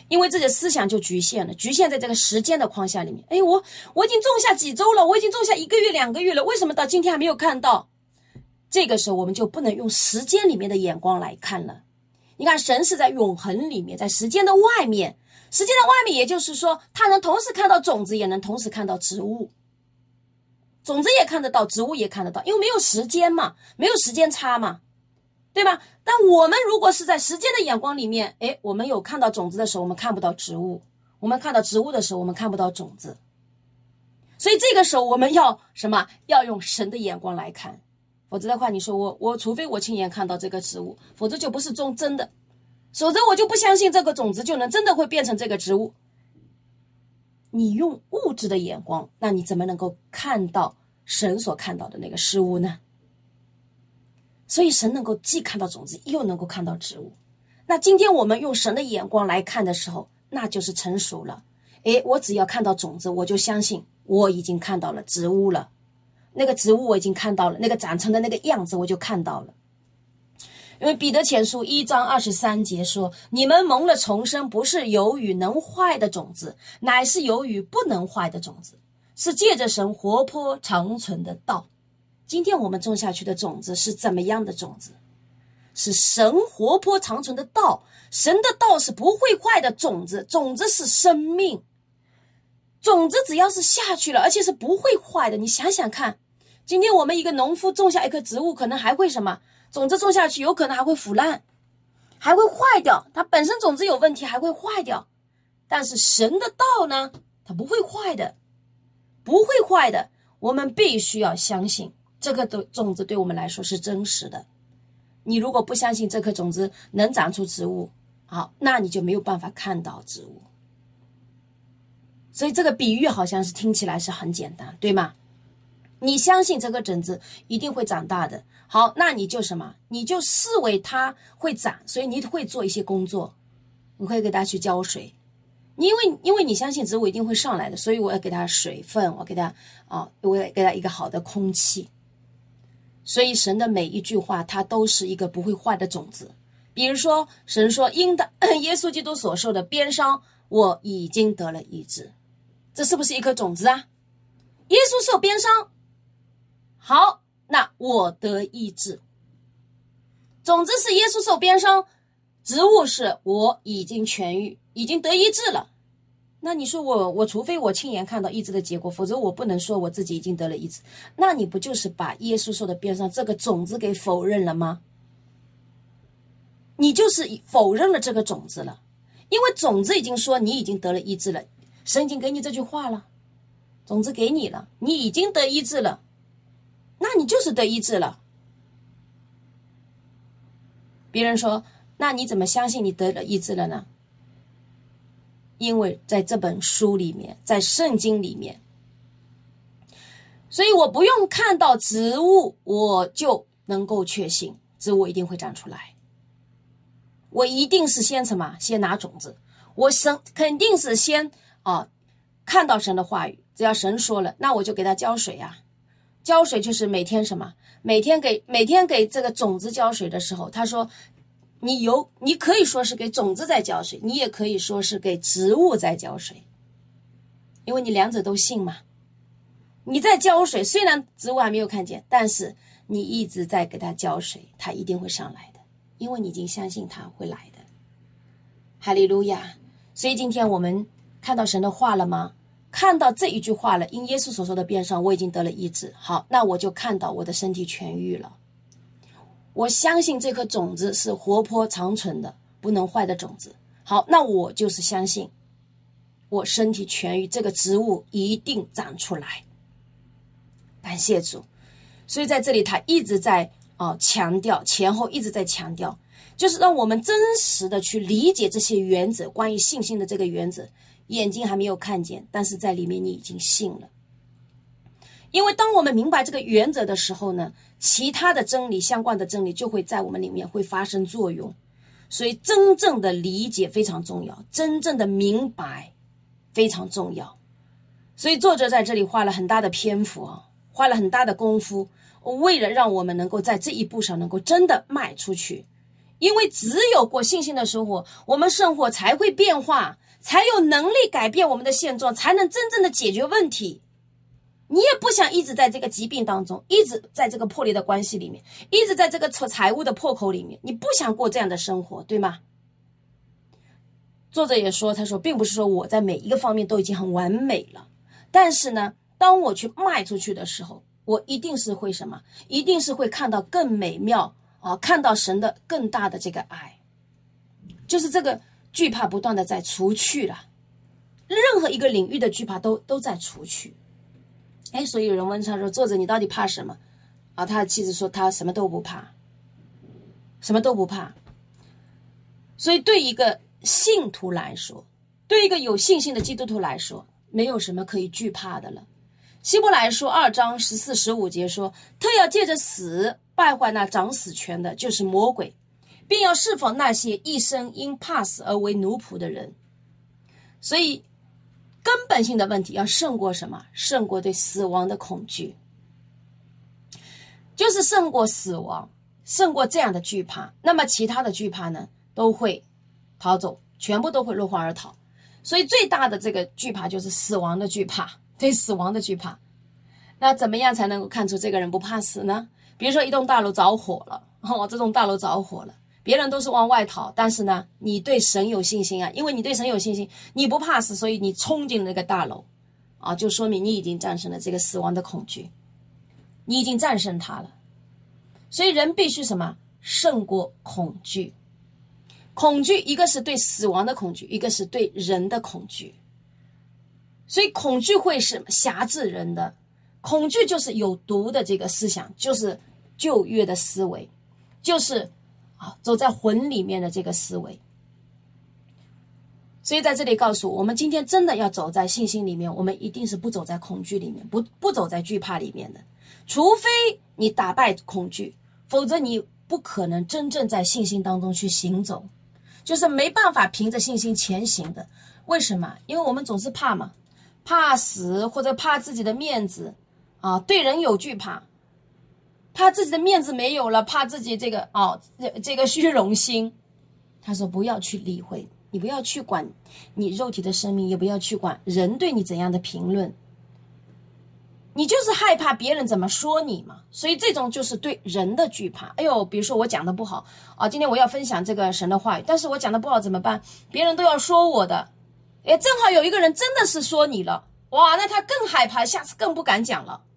因为这个思想就局限了，局限在这个时间的框架里面。哎，我我已经种下几周了，我已经种下一个月两个月了，为什么到今天还没有看到？这个时候我们就不能用时间里面的眼光来看了。你看，神是在永恒里面，在时间的外面，时间的外面，也就是说他能同时看到种子，也能同时看到植物，种子也看得到，植物也看得到，因为没有时间嘛，没有时间差嘛，对吧？但我们如果是在时间的眼光里面，诶，我们有看到种子的时候，我们看不到植物，我们看到植物的时候，我们看不到种子。所以这个时候我们要什么？要用神的眼光来看。否则的话，你说我我除非我亲眼看到这个植物，否则就不是种真的，否则我就不相信这个种子就能真的会变成这个植物。你用物质的眼光，那你怎么能够看到神所看到的那个事物呢？所以神能够既看到种子，又能够看到植物。那今天我们用神的眼光来看的时候，那就是成熟了。诶，我只要看到种子，我就相信我已经看到了植物了。那个植物我已经看到了，那个长成的那个样子我就看到了。因为彼得前书一章二十三节说，你们蒙了重生，不是由于能坏的种子，乃是由于不能坏的种子，是借着神活泼长存的道。今天我们种下去的种子是怎么样的种子？是神活泼长存的道。神的道是不会坏的种子，种子是生命，种子只要是下去了，而且是不会坏的。你想想看，今天我们一个农夫种下一棵植物，可能还会什么？种子种下去有可能还会腐烂，还会坏掉，它本身种子有问题还会坏掉。但是神的道呢，它不会坏的，不会坏的。我们必须要相信这颗种子对我们来说是真实的。你如果不相信这颗种子能长出植物，好，那你就没有办法看到植物。所以这个比喻好像是听起来是很简单，对吗？你相信这个种子一定会长大的，好，那你就什么？你就视为它会长，所以你会做一些工作，你会给它去浇水。你因为因为你相信植物一定会上来的，所以我要给它水分，我给它啊，我要给它一个好的空气。所以神的每一句话，它都是一个不会坏的种子。比如说，神说因的耶稣基督所受的鞭伤，我已经得了医治，这是不是一颗种子啊？耶稣受鞭伤，好，那我得医治。种子是耶稣受鞭伤，植物是我已经痊愈，已经得医治了。那你说我我除非我亲眼看到医治的结果，否则我不能说我自己已经得了医治。那你不就是把耶稣受的鞭伤这个种子给否认了吗？你就是否认了这个种子了，因为种子已经说你已经得了医治了，神已经给你这句话了，种子给你了，你已经得医治了，那你就是得医治了。别人说，那你怎么相信你得了医治了呢？因为在这本书里面，在圣经里面，所以我不用看到植物，我就能够确信植物一定会长出来。我一定是先什么？先拿种子。我神肯定是先啊看到神的话语，只要神说了，那我就给他浇水啊。浇水就是每天什么？每天给每天给这个种子浇水的时候，他说你有你可以说是给种子在浇水，你也可以说是给植物在浇水，因为你两者都信嘛。你在浇水，虽然植物还没有看见，但是你一直在给它浇水，它一定会上来的，因为你已经相信它会来的。哈利路亚！所以今天我们看到神的话了吗？看到这一句话了，因耶稣所受的鞭伤，我已经得了医治。好，那我就看到我的身体痊愈了。我相信这颗种子是活泼长存的，不能坏的种子。好，那我就是相信我身体痊愈，这个植物一定长出来。感谢主。所以在这里他一直在啊、呃、强调，前后一直在强调，就是让我们真实的去理解这些原则，关于信心的这个原则。眼睛还没有看见，但是在里面你已经信了。因为当我们明白这个原则的时候呢，其他的真理，相关的真理就会在我们里面会发生作用。所以真正的理解非常重要，真正的明白非常重要。所以作者在这里花了很大的篇幅啊，花了很大的功夫，为了让我们能够在这一步上能够真的迈出去。 因为只有过信心的生活，我们生活才会变化，才有能力改变我们的现状，才能真正的解决问题。你也不想一直在这个疾病当中，一直在这个破裂的关系里面，一直在这个财务的破口里面，你不想过这样的生活，对吗？作者也说，他说并不是说我在每一个方面都已经很完美了，但是呢，当我去迈出去的时候，我一定是会什么？一定是会看到更美妙啊，看到神的更大的这个爱，就是这个惧怕不断的在除去了，任何一个领域的惧怕都都在除去。哎，所以有人问他说，作者你到底怕什么？啊，他的妻子说他什么都不怕，什么都不怕。所以对一个信徒来说，对一个有信心的基督徒来说，没有什么可以惧怕的了。希伯来书二章十四十五节说，特要借着死败坏那掌死权的，就是魔鬼，并要释放那些一生因怕死而为奴仆的人。所以根本性的问题要胜过什么？胜过对死亡的恐惧，就是胜过死亡，胜过这样的惧怕，那么其他的惧怕呢都会逃走，全部都会落荒而逃。所以最大的这个惧怕就是死亡的惧怕，对死亡的惧怕。那怎么样才能够看出这个人不怕死呢？比如说一栋大楼着火了，哦，这栋大楼着火了，别人都是往外逃，但是呢，你对神有信心啊，因为你对神有信心，你不怕死，所以你冲进那个大楼啊，就说明你已经战胜了这个死亡的恐惧，你已经战胜它了。所以人必须什么？胜过恐惧。恐惧一个是对死亡的恐惧，一个是对人的恐惧。所以恐惧会是辖制人的，恐惧就是有毒的这个思想，就是旧约的思维，就是啊走在魂里面的这个思维。所以在这里告诉我们，今天真的要走在信心里面，我们一定是不走在恐惧里面，不不走在惧怕里面的。除非你打败恐惧，否则你不可能真正在信心当中去行走，就是没办法凭着信心前行的。为什么？因为我们总是怕嘛，怕死，或者怕自己的面子啊，对人有惧怕，怕自己的面子没有了，怕自己这个哦这个虚荣心。他说不要去理会，你不要去管你肉体的生命，也不要去管人对你怎样的评论，你就是害怕别人怎么说你嘛。所以这种就是对人的惧怕。哎呦，比如说我讲的不好啊，今天我要分享这个神的话语，但是我讲的不好怎么办？别人都要说我的，哎，正好有一个人真的是说你了，哇，那他更害怕，下次更不敢讲了。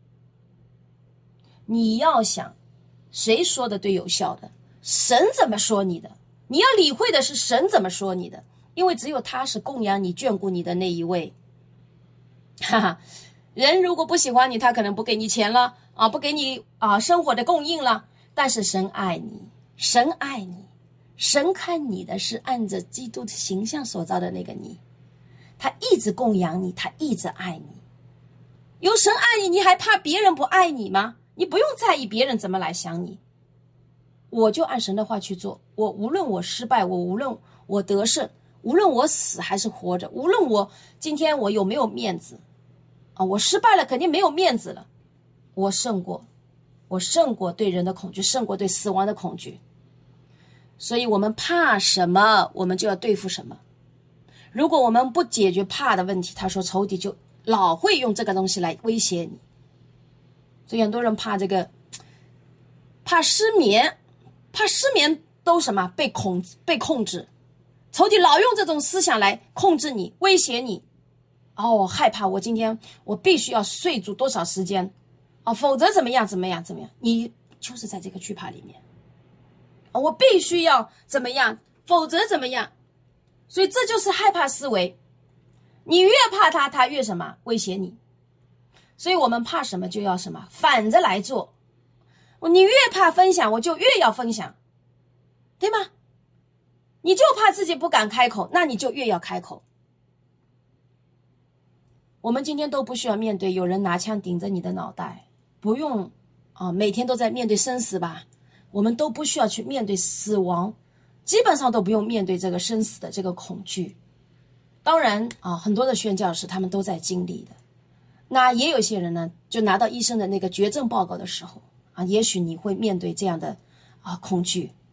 你要想谁说的最有效的，神怎么说你的，你要理会的是神怎么说你的，因为只有他是供养你眷顾你的那一位。哈哈，人如果不喜欢你，他可能不给你钱了啊，不给你啊生活的供应了，但是神爱你，神爱你，神看你的是按着基督的形象所造的那个你，他一直供养你，他一直爱你。有神爱你，你还怕别人不爱你吗？你不用在意别人怎么来想你，我就按神的话去做。我无论我失败，我无论我得胜，无论我死还是活着，无论我今天我有没有面子啊，我失败了肯定没有面子了，我胜过我胜过对人的恐惧，胜过对死亡的恐惧。所以我们怕什么，我们就要对付什么。如果我们不解决怕的问题，他说仇敌就老会用这个东西来威胁你。所以很多人怕这个，怕失眠，怕失眠都什么被控被控制，仇敌老用这种思想来控制你，威胁你。哦，害怕我今天我必须要睡足多少时间啊，否则怎么样怎么样怎么样，你就是在这个惧怕里面。啊，我必须要怎么样，否则怎么样。所以这就是害怕思维，你越怕他，他越什么威胁你。所以我们怕什么就要什么反着来做，你越怕分享，我就越要分享，对吗？你就怕自己不敢开口，那你就越要开口。我们今天都不需要面对有人拿枪顶着你的脑袋，不用啊，每天都在面对生死吧，我们都不需要去面对死亡，基本上都不用面对这个生死的这个恐惧。当然啊，很多的宣教士他们都在经历的。那也有些人呢，就拿到医生的那个绝症报告的时候啊，也许你会面对这样的啊恐惧，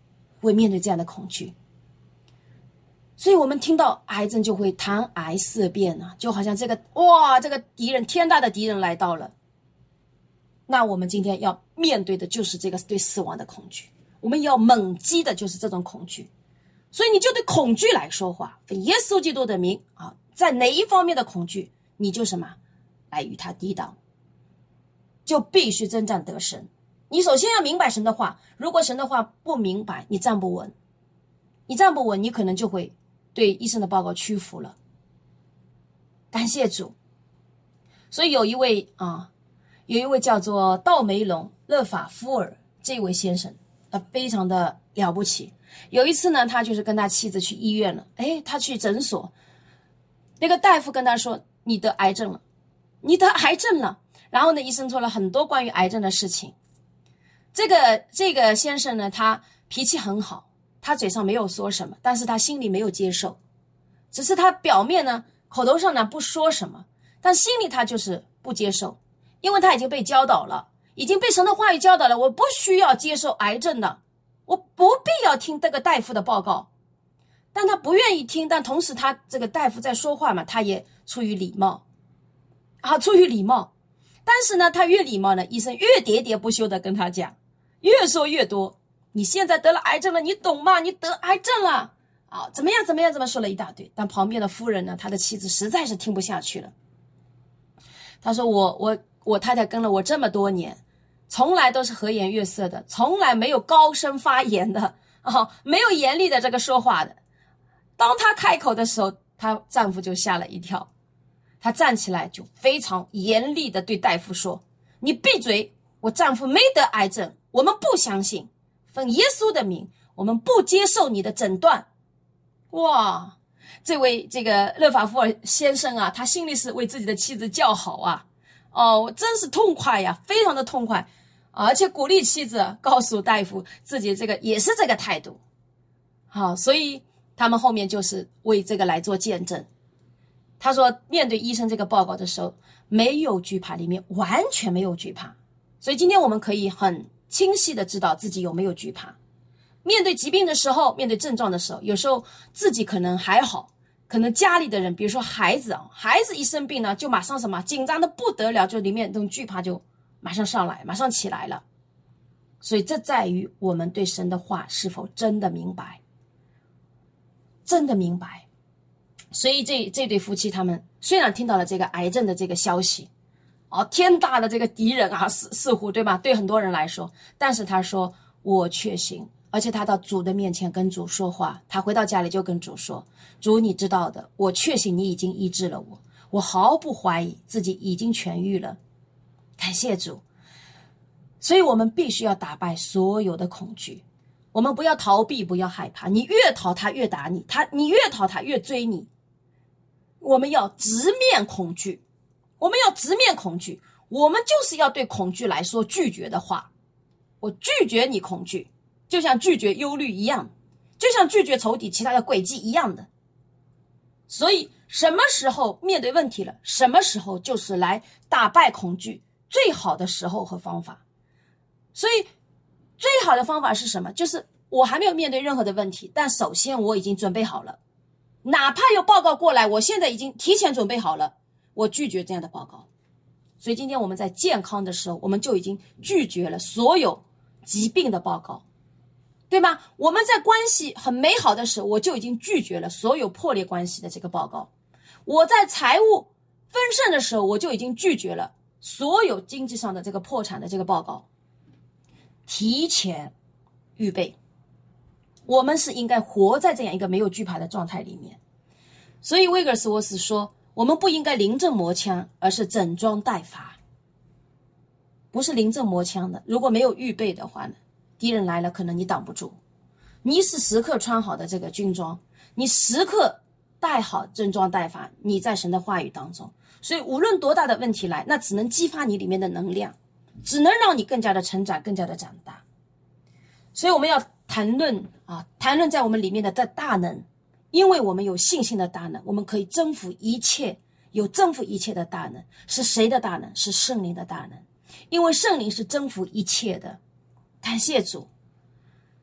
会面对这样的恐惧。所以我们听到癌症就会谈癌色变啊，就好像这个哇，这个敌人天大的敌人来到了。那我们今天要面对的就是这个对死亡的恐惧，我们要猛击的就是这种恐惧。所以你就对恐惧来说话，耶稣基督的名啊，在哪一方面的恐惧，你就什么来与他抵挡，就必须征战得胜。你首先要明白神的话，如果神的话不明白，你站不稳，你站不稳，你可能就会对医生的报告屈服了。感谢主。所以有一位啊，有一位叫做道梅隆勒法夫尔这位先生，他非常的了不起。有一次呢，他就是跟他妻子去医院了，诶，他去诊所，那个大夫跟他说，你得癌症了，你得癌症了。然后呢，医生做了很多关于癌症的事情。这个这个先生呢，他脾气很好，他嘴上没有说什么，但是他心里没有接受，只是他表面呢，口头上呢不说什么，但心里他就是不接受，因为他已经被教导了，已经被神的话语教导了，我不需要接受癌症的，我不必要听这个大夫的报告。但他不愿意听，但同时他这个大夫在说话嘛，他也出于礼貌啊，出于礼貌。但是呢，他越礼貌呢，医生越喋喋不休的跟他讲，越说越多，你现在得了癌症了，你懂吗？你得癌症了啊，怎么样怎么样怎么说了一大堆。但旁边的夫人呢，他的妻子实在是听不下去了。他说我我我太太跟了我这么多年，从来都是和颜悦色的，从来没有高声发言的啊，没有严厉的这个说话的。当他开口的时候，她丈夫就吓了一跳，他站起来就非常严厉的对大夫说，你闭嘴，我丈夫没得癌症，我们不相信，奉耶稣的名，我们不接受你的诊断。哇，这位这个勒法夫尔先生啊，他心里是为自己的妻子叫好啊，哦，真是痛快呀，非常的痛快，而且鼓励妻子告诉大夫自己这个也是这个态度。好，所以他们后面就是为这个来做见证。他说面对医生这个报告的时候，没有惧怕，里面完全没有惧怕。所以今天我们可以很清晰的知道自己有没有惧怕。面对疾病的时候，面对症状的时候，有时候自己可能还好，可能家里的人，比如说孩子啊，孩子一生病呢，就马上什么紧张的不得了，就里面这种惧怕就马上上来，马上起来了。所以这在于我们对神的话是否真的明白，真的明白。所以这这对夫妻他们虽然听到了这个癌症的这个消息，哦，天大的这个敌人啊，似似乎对吧？对很多人来说，但是他说我确信，而且他到主的面前跟主说话，他回到家里就跟主说，主你知道的，我确信你已经医治了我，我毫不怀疑自己已经痊愈了，感谢主。所以我们必须要打败所有的恐惧，我们不要逃避，不要害怕，你越逃他越打你，他你越逃他越追你。我们要直面恐惧，我们要直面恐惧，我们就是要对恐惧来说拒绝的话。我拒绝你恐惧，就像拒绝忧虑一样，就像拒绝仇敌其他的诡计一样的。所以什么时候面对问题了，什么时候就是来打败恐惧最好的时候和方法。所以最好的方法是什么？就是我还没有面对任何的问题，但首先我已经准备好了，哪怕有报告过来，我现在已经提前准备好了，我拒绝这样的报告。所以今天我们在健康的时候，我们就已经拒绝了所有疾病的报告，对吗？我们在关系很美好的时候，我就已经拒绝了所有破裂关系的这个报告。我在财务丰盛的时候，我就已经拒绝了所有经济上的这个破产的这个报告。提前预备，我们是应该活在这样一个没有惧怕的状态里面。所以威格斯沃斯说，我们不应该临阵磨枪，而是整装待发。不是临阵磨枪的，如果没有预备的话呢，敌人来了可能你挡不住。你是时刻穿好的这个军装，你时刻带好整装待发，你在神的话语当中。所以无论多大的问题来，那只能激发你里面的能量，只能让你更加的成长，更加的长大。所以我们要谈论啊，谈论在我们里面的大能，因为我们有信心的大能，我们可以征服一切，有征服一切的大能。是谁的大能？是圣灵的大能，因为圣灵是征服一切的。感谢主。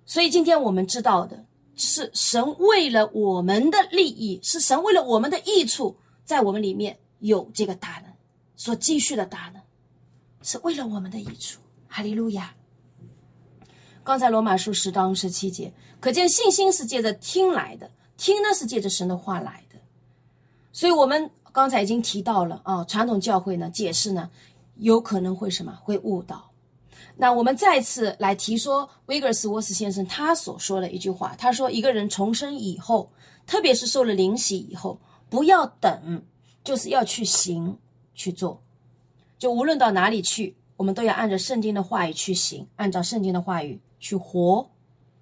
所以今天我们知道的是神为了我们的利益，是神为了我们的益处，在我们里面有这个大能，所积蓄的大能是为了我们的益处。哈利路亚。刚才罗马书十章十七节，可见信心是借着听来的，听呢是借着神的话来的。所以我们刚才已经提到了啊，传统教会呢解释呢有可能会什么会误导。那我们再次来提说威格斯沃斯先生他所说的一句话，他说一个人重生以后，特别是受了灵洗以后，不要等，就是要去行去做。就无论到哪里去，我们都要按照圣经的话语去行，按照圣经的话语去活。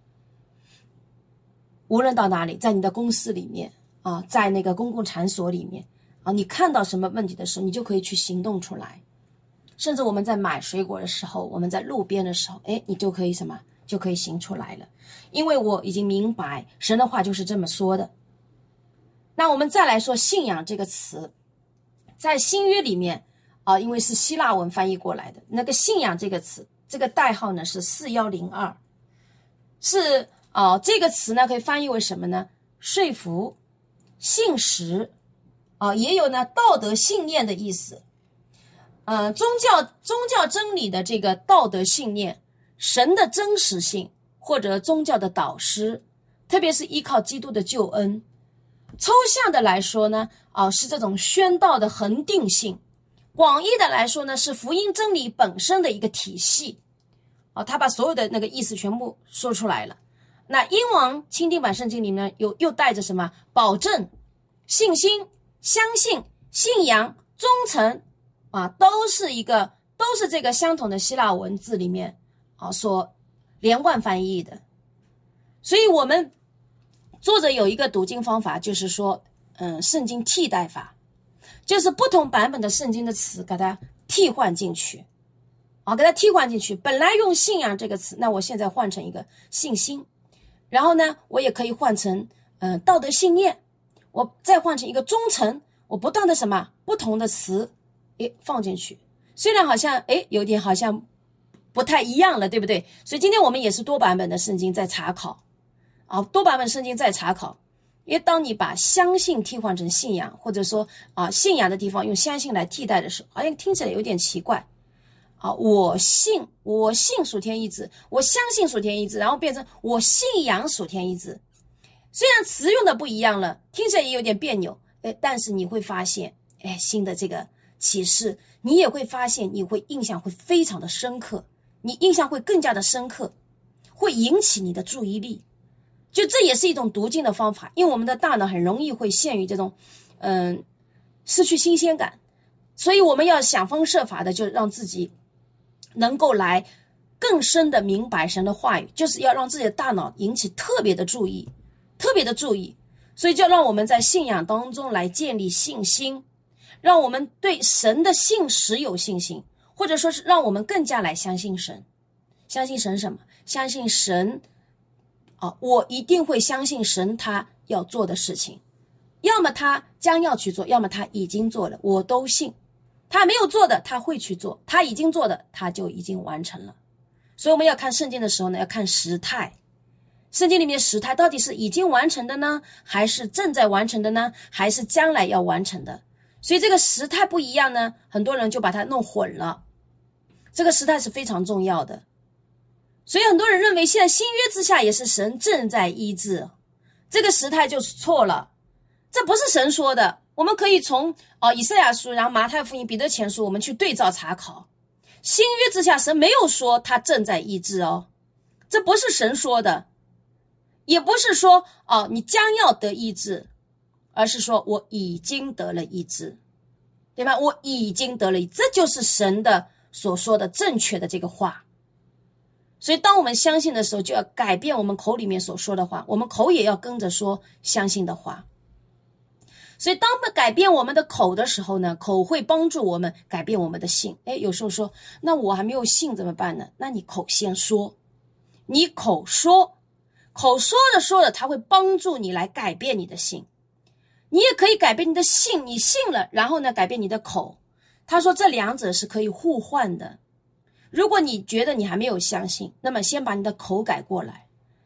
无论到哪里，在你的公司里面啊，在那个公共场所里面啊，你看到什么问题的时候，你就可以去行动出来。甚至我们在买水果的时候，我们在路边的时候，诶，你就可以什么就可以行出来了。因为我已经明白神的话就是这么说的。那我们再来说信仰这个词，在新约里面啊，因为是希腊文翻译过来的，那个信仰这个词，这个代号呢是四一零二，是啊，这个词呢可以翻译为什么呢？说服、信实啊，也有呢道德信念的意思。呃，宗教宗教真理的这个道德信念，神的真实性，或者宗教的导师，特别是依靠基督的救恩。抽象的来说呢，啊，是这种宣道的恒定性；广义的来说呢，是福音真理本身的一个体系。啊，他把所有的那个意思全部说出来了。那英王钦定版圣经里面有又带着什么保证、信心、相信、信仰、忠诚。啊，都是一个，都是这个相同的希腊文字里面啊所连贯翻译的。所以我们作者有一个读经方法，就是说，嗯，圣经替代法，就是不同版本的圣经的词给它替换进去，啊，给它替换进去。本来用信仰这个词，那我现在换成一个信心，然后呢，我也可以换成嗯、呃、道德信念，我再换成一个忠诚，我不断的什么不同的词。诶，放进去，虽然好像诶有点好像不太一样了，对不对？所以今天我们也是多版本的圣经在查考啊，多版本圣经在查考。因为当你把相信替换成信仰，或者说啊信仰的地方用相信来替代的时候，好像听起来有点奇怪啊。我信，我信属天一子，我相信属天一子，然后变成我信仰属天一子。虽然词用的不一样了，听起来也有点别扭，诶，但是你会发现，诶，新的这个启示，你也会发现你会印象会非常的深刻，你印象会更加的深刻，会引起你的注意力。就这也是一种读经的方法，因为我们的大脑很容易会陷于这种嗯失去新鲜感，所以我们要想方设法的就让自己能够来更深的明白神的话语，就是要让自己的大脑引起特别的注意，特别的注意。所以就让我们在信仰当中来建立信心，让我们对神的信实有信心，或者说是让我们更加来相信神。相信神什么？相信神啊，我一定会相信神他要做的事情，要么他将要去做，要么他已经做了，我都信。他没有做的他会去做，他已经做的他就已经完成了。所以我们要看圣经的时候呢，要看时态。圣经里面时态到底是已经完成的呢，还是正在完成的呢，还是将来要完成的？所以这个时态不一样呢，很多人就把它弄混了。这个时态是非常重要的。所以很多人认为现在新约之下也是神正在医治，这个时态就是错了，这不是神说的。我们可以从哦以赛亚书，然后马太福音、彼得前书，我们去对照查考。新约之下神没有说他正在医治哦，这不是神说的，也不是说哦你将要得医治，而是说我已经得了医治，对吧？我已经得了医治，这就是神的所说的正确的这个话。所以当我们相信的时候，就要改变我们口里面所说的话，我们口也要跟着说相信的话。所以当我们改变我们的口的时候呢，口会帮助我们改变我们的信。诶，有时候说那我还没有信怎么办呢？那你口先说，你口说，口说着说着它会帮助你来改变你的信。你也可以改变你的信，你信了，然后呢改变你的口。他说这两者是可以互换的。如果你觉得你还没有相信，那么先把你的口改过来，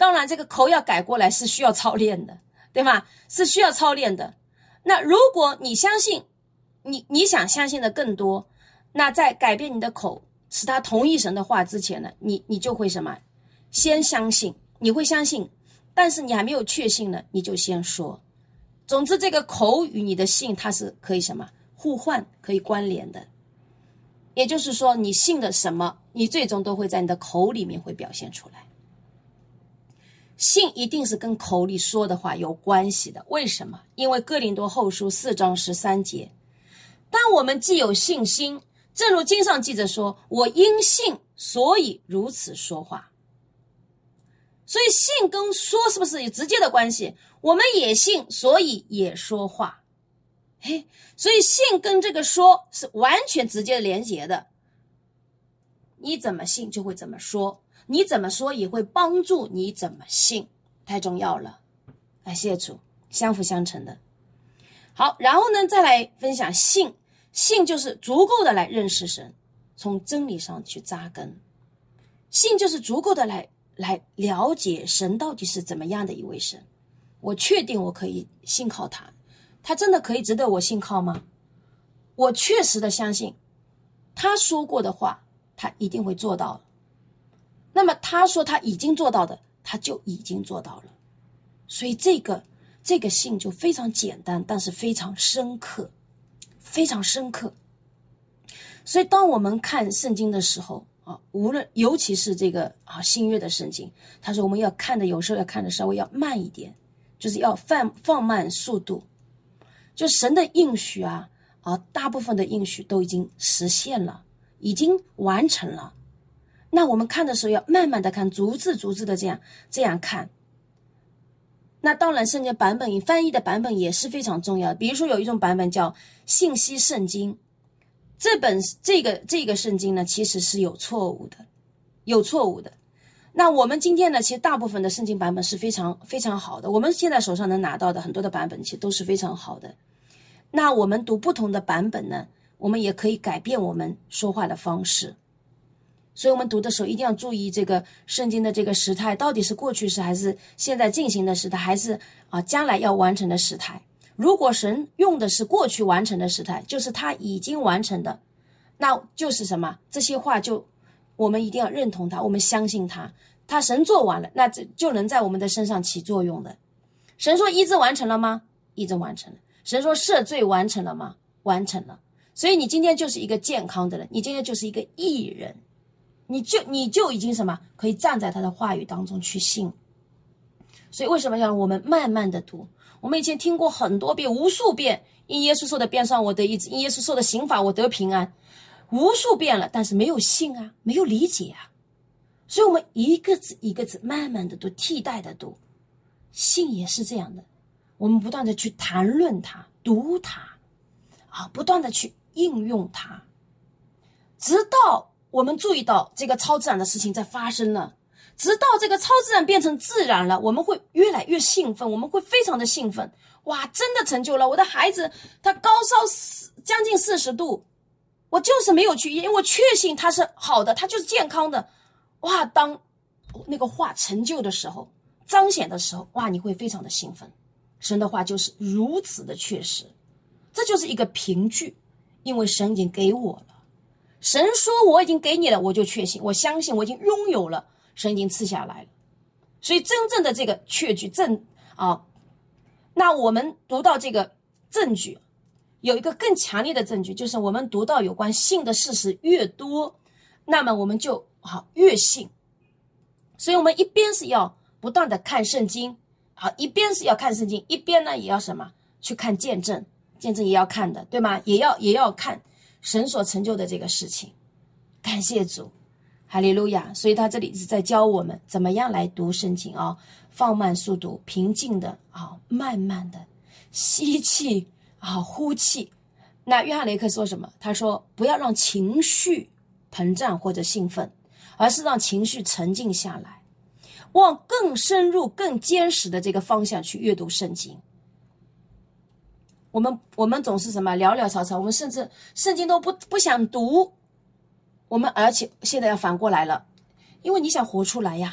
当然这个口要改过来是需要操练的，对吗？是需要操练的。那如果你相信，你你想相信的更多，那在改变你的口使他同意神的话之前呢，你你就会什么？先相信，你会相信，但是你还没有确信呢，你就先说。总之这个口与你的信它是可以什么？互换，可以关联的。也就是说你信的什么，你最终都会在你的口里面会表现出来。信一定是跟口里说的话有关系的。为什么？因为哥林多后书四章十三节，当我们既有信心，正如经上记着说，我因信所以如此说话。所以信跟说是不是有直接的关系？我们也信，所以也说话。嘿，所以信跟这个说是完全直接连结的。你怎么信就会怎么说，你怎么说也会帮助你怎么信，太重要了。感谢主，相辅相成的。好，然后呢，再来分享信。信就是足够的来认识神，从真理上去扎根。信就是足够的来来了解神到底是怎么样的一位神。我确定我可以信靠他，他真的可以值得我信靠吗？我确实的相信他说过的话他一定会做到。那么他说他已经做到的，他就已经做到了。所以这个这个信就非常简单，但是非常深刻，非常深刻。所以当我们看圣经的时候啊，无论尤其是这个啊新约的圣经，他说我们要看的有时候要看的稍微要慢一点，就是要放放慢速度。就神的应许啊啊，大部分的应许都已经实现了，已经完成了。那我们看的时候要慢慢的看，逐字逐字的这样这样看。那当然圣经版本翻译的版本也是非常重要的。比如说有一种版本叫信息圣经，这本这个这个圣经呢其实是有错误的，有错误的。那我们今天呢，其实大部分的圣经版本是非常非常好的，我们现在手上能拿到的很多的版本其实都是非常好的。那我们读不同的版本呢，我们也可以改变我们说话的方式。所以我们读的时候一定要注意这个圣经的这个时态，到底是过去时还是现在进行的时态，还是啊将来要完成的时态。如果神用的是过去完成的时态，就是他已经完成的，那就是什么？这些话就我们一定要认同他，我们相信他，他神做完了，那这就能在我们的身上起作用的。神说医治完成了吗？医治完成了。神说赦罪完成了吗？完成了。所以你今天就是一个健康的人，你今天就是一个义人，你就你就已经什么可以站在他的话语当中去信。所以为什么要我们慢慢的读？我们以前听过很多遍无数遍，因耶稣受的鞭伤我得医治，因耶稣受的刑罚我得平安，无数遍了，但是没有信啊，没有理解啊。所以我们一个字一个字慢慢的读，替代的读。信也是这样的，我们不断的去谈论它，读它啊，不断的去应用它，直到我们注意到这个超自然的事情在发生了，直到这个超自然变成自然了，我们会越来越兴奋，我们会非常的兴奋。哇，真的成就了，我的孩子他高烧将近四十度，我就是没有去医院，因为我确信他是好的，他就是健康的。哇，当那个话成就的时候，彰显的时候，哇，你会非常的兴奋。神的话就是如此的确实，这就是一个凭据，因为神已经给我了。神说我已经给你了，我就确信，我相信我已经拥有了，神已经赐下来了。所以真正的这个确据证啊，那我们读到这个证据，有一个更强烈的证据，就是我们读到有关信的事实越多，那么我们就啊越信。所以我们一边是要不断的看圣经啊，一边是要看圣经，一边呢也要什么去看见证，见证也要看的，对吗？也要也要看神所成就的这个事情。感谢主，哈利路亚。所以他这里是在教我们怎么样来读圣经啊，放慢速度，平静的啊，慢慢的吸气啊，呼气。那约翰雷克说什么？他说不要让情绪膨胀或者兴奋，而是让情绪沉静下来，往更深入更坚实的这个方向去阅读圣经。我们我们总是什么潦潦草草，我们甚至圣经都不不想读。我们而且现在要反过来了，因为你想活出来呀，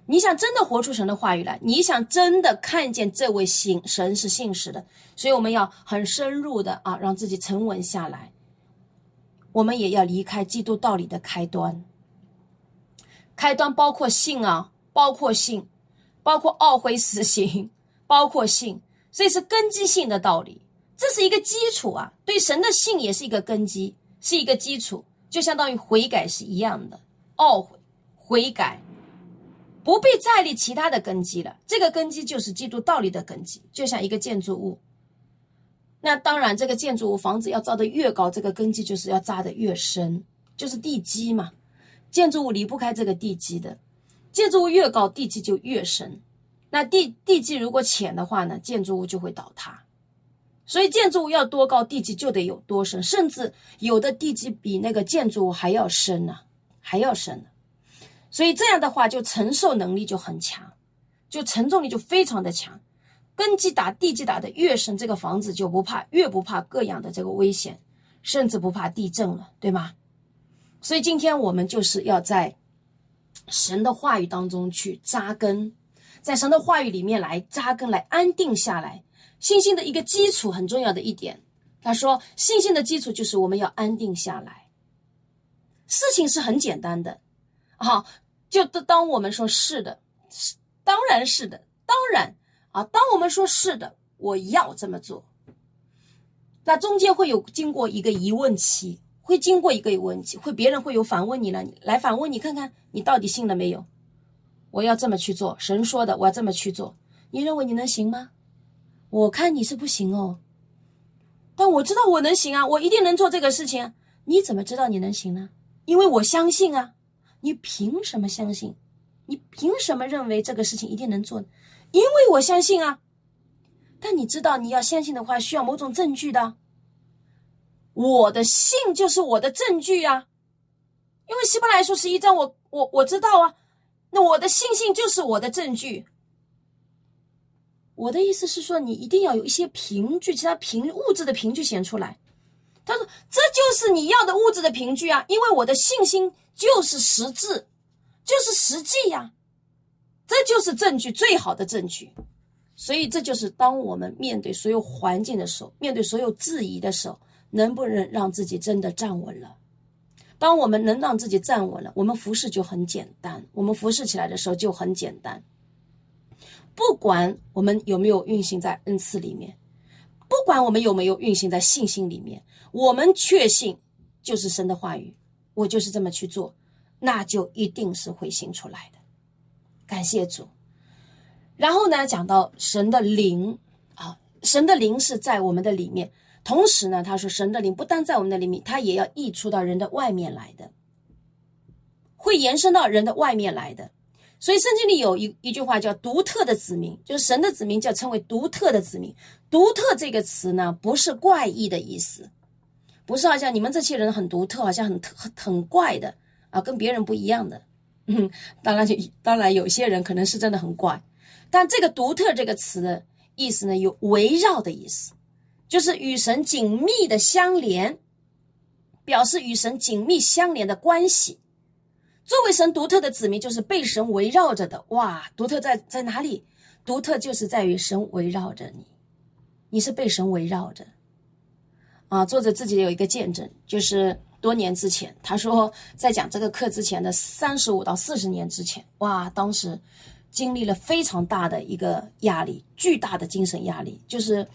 你想真的活出神的话语来，你想真的看见这位神是信实的，所以我们要很深入的啊，让自己沉稳下来。我们也要离开基督道理的开端，开端包括信啊，包括信，包括懊悔死刑，包括信，所以是根基性的道理，这是一个基础啊。对神的信也是一个根基，是一个基础，就相当于悔改是一样的，懊悔、悔改。不必再立其他的根基了，这个根基就是基督道理的根基，就像一个建筑物。那当然这个建筑物房子要造得越高，这个根基就是要扎得越深，就是地基嘛。建筑物离不开这个地基的，建筑物越高地基就越深，那地地基如果浅的话呢，建筑物就会倒塌。所以建筑物要多高，地基就得有多深，甚至有的地基比那个建筑物还要深啊，还要深啊。所以这样的话就承受能力就很强，就承重力就非常的强。根基打地基打得越深，这个房子就不怕，越不怕各样的这个危险，甚至不怕地震了，对吗？所以今天我们就是要在神的话语当中去扎根，在神的话语里面来扎根，来安定下来。信心的一个基础很重要的一点，他说信心的基础就是我们要安定下来。事情是很简单的啊，就当我们说是的，当然是的，当然啊，当我们说是的，我要这么做，那中间会有经过一个疑问期，会经过一个疑问期，会别人会有反问你了，来反问你看看你到底信了没有？我要这么去做，神说的我要这么去做，你认为你能行吗？我看你是不行哦，但我知道我能行啊，我一定能做这个事情啊。你怎么知道你能行呢？因为我相信啊。你凭什么相信？你凭什么认为这个事情一定能做？因为我相信啊。但你知道你要相信的话需要某种证据的，我的信就是我的证据啊。因为希伯来书十一章我我我知道啊，那我的信心就是我的证据。我的意思是说，你一定要有一些凭据，其他凭物质的凭据显出来。他说这就是你要的物质的凭据啊，因为我的信心就是实质，就是实际呀、啊，这就是证据，最好的证据。所以这就是当我们面对所有环境的时候，面对所有质疑的时候，能不能让自己真的站稳了？当我们能让自己站稳了，我们服侍就很简单，我们服侍起来的时候就很简单。不管我们有没有运行在恩赐里面，不管我们有没有运行在信心里面，我们确信就是神的话语，我就是这么去做，那就一定是会行出来的。感谢主。然后呢，讲到神的灵啊，神的灵是在我们的里面，同时呢，他说神的灵不但在我们的里面，他也要溢出到人的外面来的，会延伸到人的外面来的。所以圣经里有一一句话叫独特的子民，就是神的子民叫称为独特的子民。独特这个词呢，不是怪异的意思，不是好像你们这些人很独特，好像很很很怪的啊，跟别人不一样的。嗯，当然就当然有些人可能是真的很怪，但这个独特这个词的意思呢，有围绕的意思，就是与神紧密的相连，表示与神紧密相连的关系。作为神独特的子民，就是被神围绕着的。哇，独特在在哪里？独特就是在于神围绕着你，你是被神围绕着啊。作者自己有一个见证，就是多年之前，他说在讲这个课之前的三十五到四十年之前，哇，当时经历了非常大的一个压力，巨大的精神压力，就是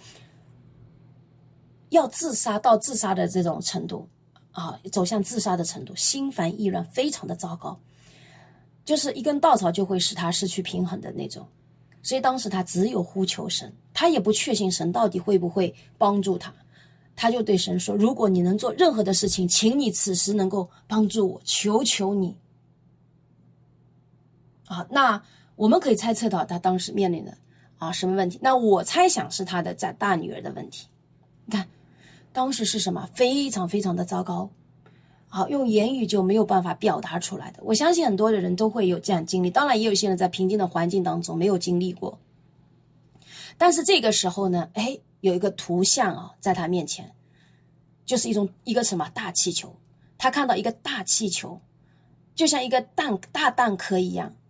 要自杀到自杀的这种程度啊，走向自杀的程度，心烦意乱，非常的糟糕，就是一根稻草就会使他失去平衡的那种。所以当时他只有呼求神，他也不确信神到底会不会帮助他，他就对神说，如果你能做任何的事情，请你此时能够帮助我，求求你啊。那我们可以猜测到他当时面临的啊什么问题，那我猜想是他的在大女儿的问题。你看当时是什么？非常非常的糟糕，好，用言语就没有办法表达出来的。我相信很多的人都会有这样经历，当然也有些人在平静的环境当中没有经历过。但是这个时候呢，哎，有一个图像啊，在他面前，就是一种一个什么大气球，他看到一个大气球，就像一个蛋大蛋壳一样，大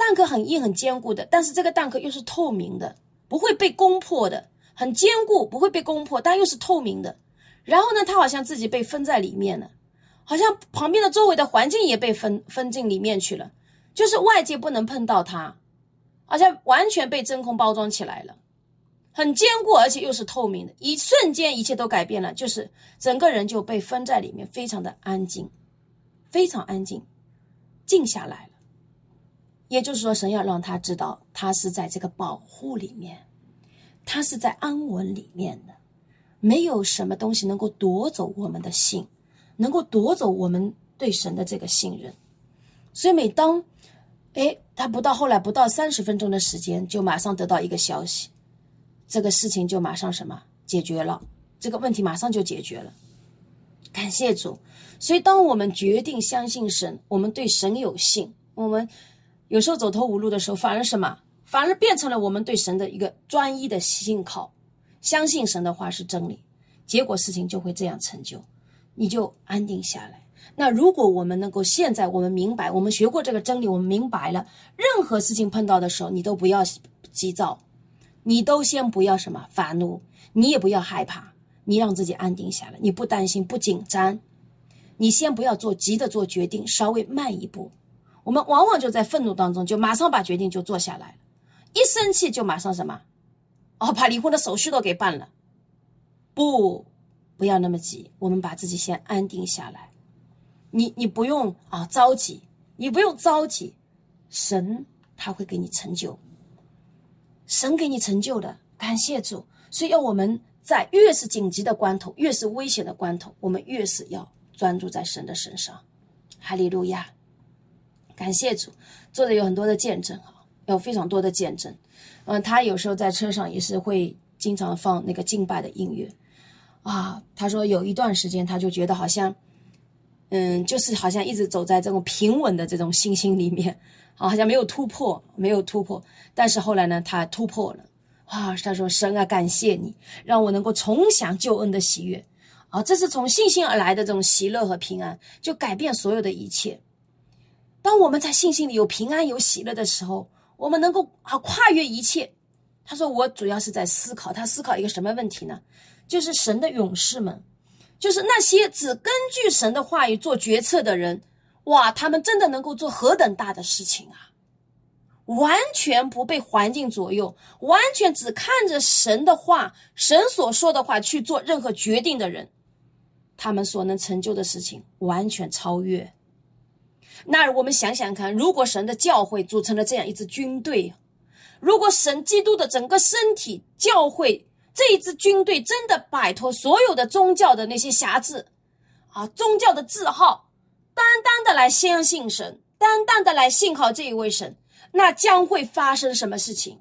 蛋壳很硬很坚固的，但是这个蛋壳又是透明的，不会被攻破的，很坚固，不会被攻破，但又是透明的。然后呢，它好像自己被分在里面了，好像旁边的周围的环境也被分分进里面去了，就是外界不能碰到它，好像完全被真空包装起来了，很坚固，而且又是透明的，一瞬间一切都改变了，就是整个人就被分在里面，非常的安静，非常安静，静下来了。也就是说，神要让他知道他是在这个保护里面，他是在安稳里面的，没有什么东西能够夺走我们的信，能够夺走我们对神的这个信任。所以每当诶他不到后来不到三十分钟的时间，就马上得到一个消息，这个事情就马上什么解决了，这个问题马上就解决了。感谢主。所以当我们决定相信神，我们对神有信，我们有时候走投无路的时候，反而什么反而变成了我们对神的一个专一的信靠，相信神的话是真理，结果事情就会这样成就，你就安定下来。那如果我们能够现在我们明白，我们学过这个真理，我们明白了，任何事情碰到的时候，你都不要急躁，你都先不要什么发怒，你也不要害怕，你让自己安定下来，你不担心不紧张，你先不要做急着做决定，稍微慢一步。我们往往就在愤怒当中就马上把决定就做下来了，一生气就马上什么哦，把离婚的手续都给办了。不不要那么急，我们把自己先安定下来。你你不用啊着急，你不用着急，神他会给你成就，神给你成就的，感谢主。所以要我们在越是紧急的关头，越是危险的关头，我们越是要专注在神的身上。哈利路亚，感谢主。做的有很多的见证，有非常多的见证。嗯，他有时候在车上也是会经常放那个敬拜的音乐啊。他说有一段时间他就觉得好像嗯，就是好像一直走在这种平稳的这种信心里面，好像没有突破，没有突破。但是后来呢，他突破了啊！他说：“神啊，感谢你，让我能够重享救恩的喜悦啊！这是从信心而来的这种喜乐和平安，就改变所有的一切。当我们在信心里有平安、有喜乐的时候，我们能够啊跨越一切。”他说：“我主要是在思考，他思考一个什么问题呢？就是神的勇士们。”就是那些只根据神的话语做决策的人，哇，他们真的能够做何等大的事情啊！完全不被环境左右，完全只看着神的话，神所说的话去做任何决定的人，他们所能成就的事情完全超越。那我们想想看，如果神的教会组成了这样一支军队，如果神基督的整个身体教会这一支军队真的摆脱所有的宗教的那些辖制啊，宗教的字号，单单的来相信神，单单的来信靠这一位神，那将会发生什么事情？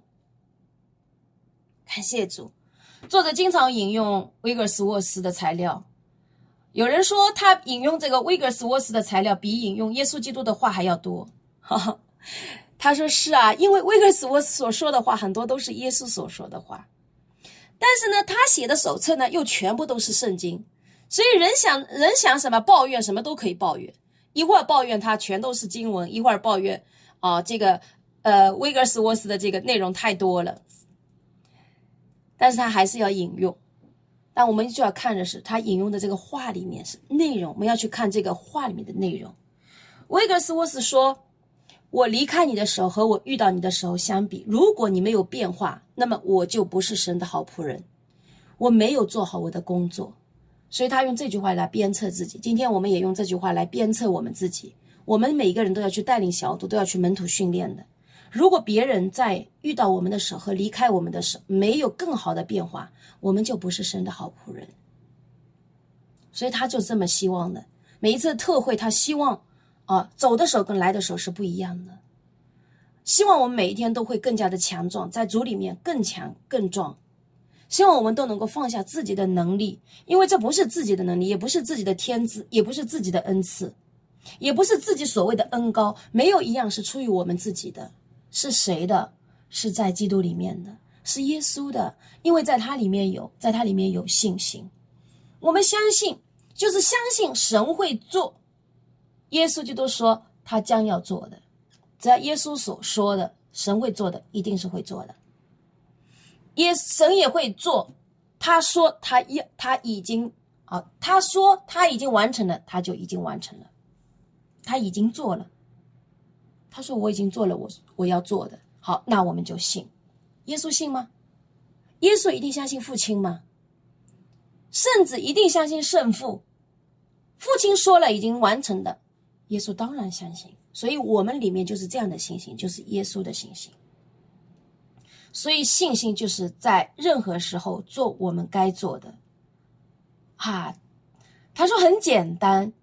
感谢主。作者经常引用威格斯沃斯的材料，有人说他引用这个威格斯沃斯的材料比引用耶稣基督的话还要多。他说是啊，因为威格斯沃斯所说的话很多都是耶稣所说的话，但是呢，他写的手册呢，又全部都是圣经，所以人想人想什么抱怨什么都可以抱怨，一会儿抱怨他全都是经文，一会儿抱怨啊、呃、这个呃威格斯沃斯的这个内容太多了，但是他还是要引用。但我们就要看的是他引用的这个话里面是内容，我们要去看这个话里面的内容。威格斯沃斯说，我离开你的时候和我遇到你的时候相比，如果你没有变化，那么我就不是神的好仆人，我没有做好我的工作。所以他用这句话来鞭策自己，今天我们也用这句话来鞭策我们自己。我们每一个人都要去带领小组，都要去门徒训练的。如果别人在遇到我们的时候和离开我们的时候没有更好的变化，我们就不是神的好仆人。所以他就这么希望的，每一次特会他希望啊，走的时候跟来的时候是不一样的，希望我们每一天都会更加的强壮，在主里面更强更壮。希望我们都能够放下自己的能力，因为这不是自己的能力，也不是自己的天资，也不是自己的恩赐，也不是自己所谓的恩高，没有一样是出于我们自己的。是谁的？是在基督里面的，是耶稣的，因为在他里面有，在他里面有信心。我们相信，就是相信神会做耶稣基督说他将要做的， 只要耶稣所说的，神会做的，一定是会做的。耶神也会做，他说他他已经啊，他说他已经完成了，他就已经完成了，他已经做了。他说我已经做了我我要做的，好，那我们就信。耶稣信吗？耶稣一定相信父亲吗？圣子一定相信圣父？父亲说了已经完成的，耶稣当然相信。所以我们里面就是这样的信心，就是耶稣的信心。所以信心就是在任何时候做我们该做的。啊，他说很简单，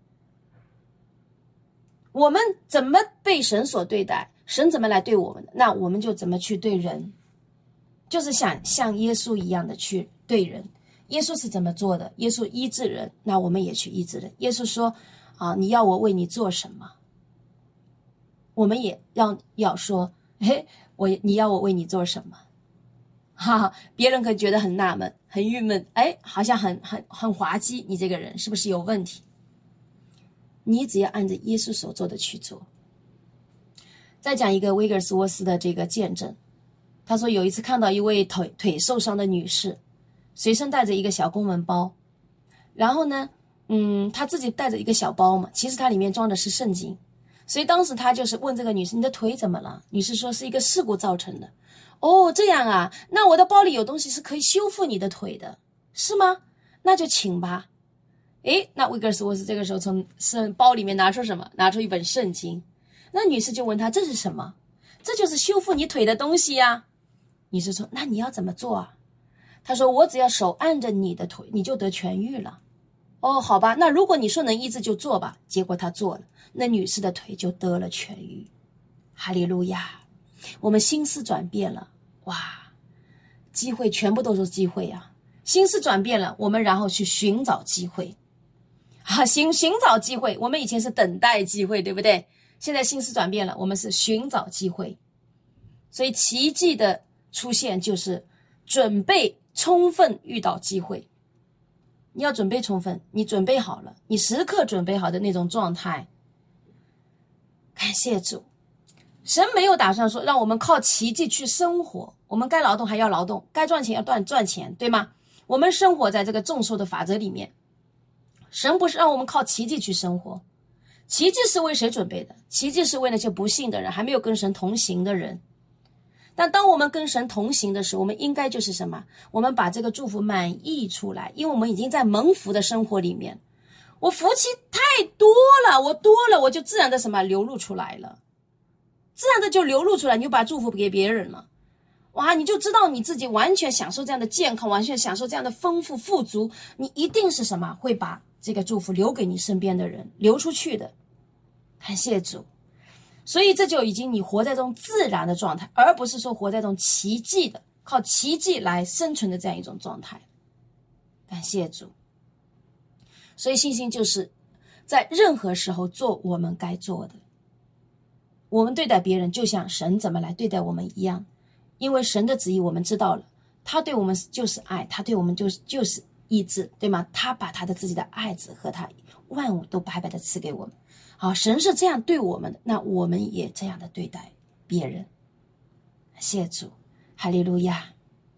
我们怎么被神所对待，神怎么来对我们的，那我们就怎么去对人，就是想像耶稣一样的去对人。耶稣是怎么做的？耶稣医治人，那我们也去医治人。耶稣说啊，你要我为你做什么？我们也要要说，嘿，我你要我为你做什么？哈哈，别人可能觉得很纳闷，很郁闷，哎，好像很很很滑稽，你这个人是不是有问题？你只要按着耶稣所做的去做。再讲一个威格斯沃斯的这个见证，他说有一次看到一位腿腿受伤的女士，随身带着一个小公文包，然后呢，嗯，他自己带着一个小包嘛，其实它里面装的是圣经，所以当时他就是问这个女士，你的腿怎么了？女士说是一个事故造成的。哦，这样啊，那我的包里有东西是可以修复你的腿的，是吗？那就请吧。诶，那威格斯沃斯这个时候从圣包里面拿出什么？拿出一本圣经。那女士就问他，这是什么？这就是修复你腿的东西呀。女士说，那你要怎么做啊？他说，我只要手按着你的腿，你就得痊愈了。哦，好吧，那如果你说能医治就做吧。结果他做了，那女士的腿就得了痊愈。哈利路亚！我们心思转变了，哇，机会全部都是机会啊！心思转变了，我们然后去寻找机会啊，寻寻找机会。我们以前是等待机会，对不对？现在心思转变了，我们是寻找机会。所以奇迹的出现就是准备充分遇到机会。你要准备充分，你准备好了，你时刻准备好的那种状态。感谢主，神没有打算说让我们靠奇迹去生活，我们该劳动还要劳动，该赚钱要赚赚钱，对吗？我们生活在这个众数的法则里面，神不是让我们靠奇迹去生活。奇迹是为谁准备的？奇迹是为那些不信的人，还没有跟神同行的人。但当我们跟神同行的时候，我们应该就是什么？我们把这个祝福满溢出来，因为我们已经在蒙福的生活里面。我福气太多了，我多了，我就自然的什么流露出来了，自然的就流露出来，你就把祝福给别人了。哇，你就知道你自己完全享受这样的健康，完全享受这样的丰富富足，你一定是什么？会把这个祝福留给你身边的人，流出去的。感谢主。所以这就已经你活在这种自然的状态，而不是说活在这种奇迹的，靠奇迹来生存的这样一种状态。感谢主。所以信心就是在任何时候做我们该做的。我们对待别人就像神怎么来对待我们一样，因为神的旨意我们知道了，他对我们就是爱，他对我们就是就是医治，对吗？他把他的自己的爱子和他万物都白白的赐给我们。好，神是这样对我们的，那我们也这样的对待别人。谢主，哈利路亚。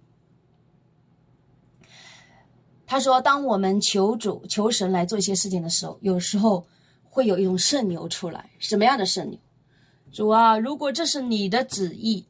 他说，当我们求主求神来做一些事情的时候，有时候会有一种圣牛出来。什么样的圣牛？主啊，如果这是你的旨意。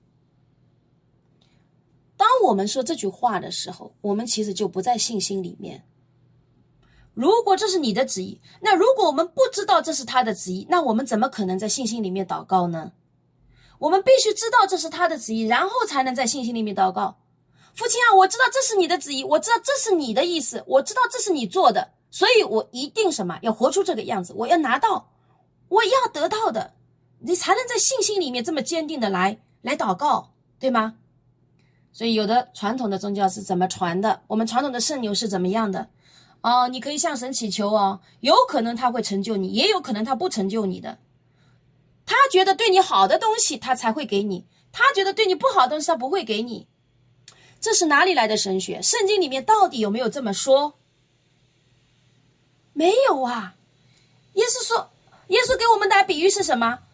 当我们说这句话的时候，我们其实就不在信心里面。如果这是你的旨意，那如果我们不知道这是他的旨意，那我们怎么可能在信心里面祷告呢？我们必须知道这是他的旨意，然后才能在信心里面祷告。父亲啊，我知道这是你的旨意，我知道这是你的意思，我知道这是你做的，所以我一定什么要活出这个样子，我要拿到，我要得到的，你才能在信心里面这么坚定的来来祷告，对吗？所以有的传统的宗教是怎么传的，我们传统的圣牛是怎么样的哦，你可以向神祈求哦，有可能他会成就你，也有可能他不成就你的。他觉得对你好的东西他才会给你，他觉得对你不好的东西他不会给你。这是哪里来的神学？圣经里面到底有没有这么说？没有啊。耶稣说，耶稣给我们的比喻是什么？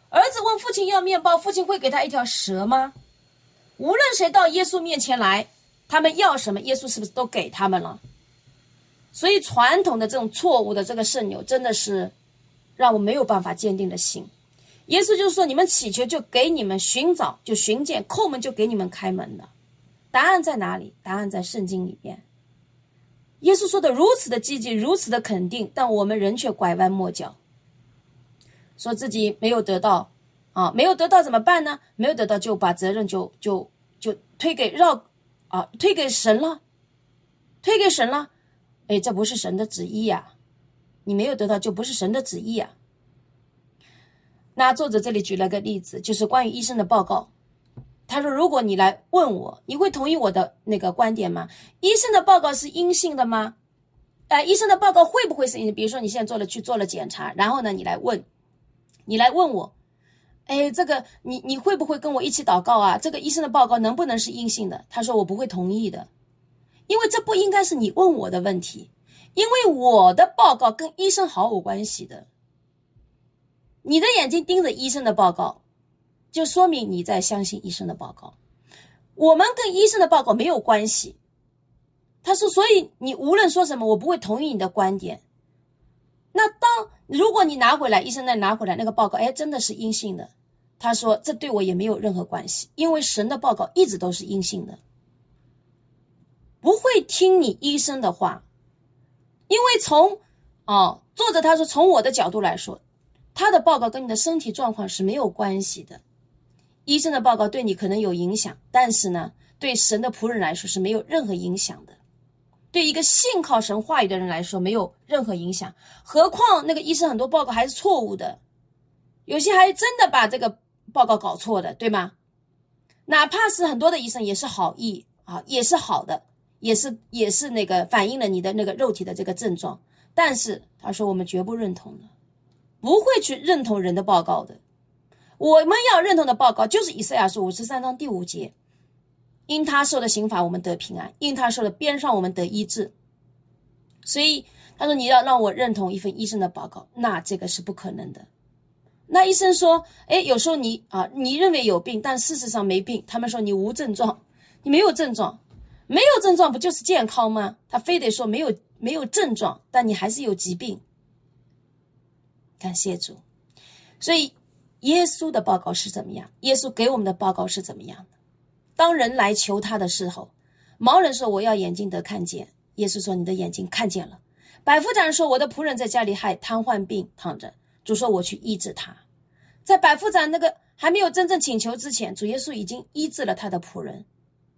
儿子问父亲要面包，父亲会给他一条蛇吗？无论谁到耶稣面前来，他们要什么，耶稣是不是都给他们了？所以传统的这种错误的这个圣牛，真的是让我没有办法坚定的心。耶稣就说，你们祈求就给你们，寻找就寻见，叩门就给你们开门的。答案在哪里？答案在圣经里面。耶稣说的如此的积极，如此的肯定，但我们人却拐弯抹角，说自己没有得到啊，没有得到怎么办呢？没有得到就把责任就就就推给绕啊，推给神了，推给神了。哎，这不是神的旨意呀、啊！你没有得到就不是神的旨意啊。那作者这里举了个例子，就是关于医生的报告。他说，如果你来问我，你会同意我的那个观点吗？医生的报告是阴性的吗？呃，医生的报告会不会是阴性？比如说你现在做了去做了检查，然后呢，你来问，你来问我，哎，这个你你会不会跟我一起祷告啊？这个医生的报告能不能是阴性的？他说我不会同意的，因为这不应该是你问我的问题，因为我的报告跟医生毫无关系的。你的眼睛盯着医生的报告，就说明你在相信医生的报告。我们跟医生的报告没有关系。他说，所以你无论说什么，我不会同意你的观点。那当如果你拿回来，医生再拿回来那个报告，哎，真的是阴性的。他说，这对我也没有任何关系，因为神的报告一直都是阴性的。不会听你医生的话，因为从哦，作者他说，从我的角度来说，他的报告跟你的身体状况是没有关系的。医生的报告对你可能有影响，但是呢，对神的仆人来说是没有任何影响的。对一个信靠神话语的人来说没有任何影响，何况那个医生很多报告还是错误的，有些还真的把这个报告搞错的，对吗？哪怕是很多的医生也是好意啊，也是好的，也是也是那个反映了你的那个肉体的这个症状，但是他说我们绝不认同的，不会去认同人的报告的。我们要认同的报告就是以赛亚书五十三章第五节，因他受的刑罚我们得平安，因他受的鞭伤我们得医治。所以他说你要让我认同一份医生的报告，那这个是不可能的。那医生说，诶，有时候你啊，你认为有病，但事实上没病。他们说你无症状，你没有症状，没有症状不就是健康吗？他非得说没有没有症状，但你还是有疾病。感谢主。所以耶稣的报告是怎么样？耶稣给我们的报告是怎么样的？当人来求他的时候，盲人说我要眼睛得看见，耶稣说你的眼睛看见了。百夫长说我的仆人在家里害瘫痪病躺着，主说我去医治他。在百夫长那个还没有真正请求之前，主耶稣已经医治了他的仆人。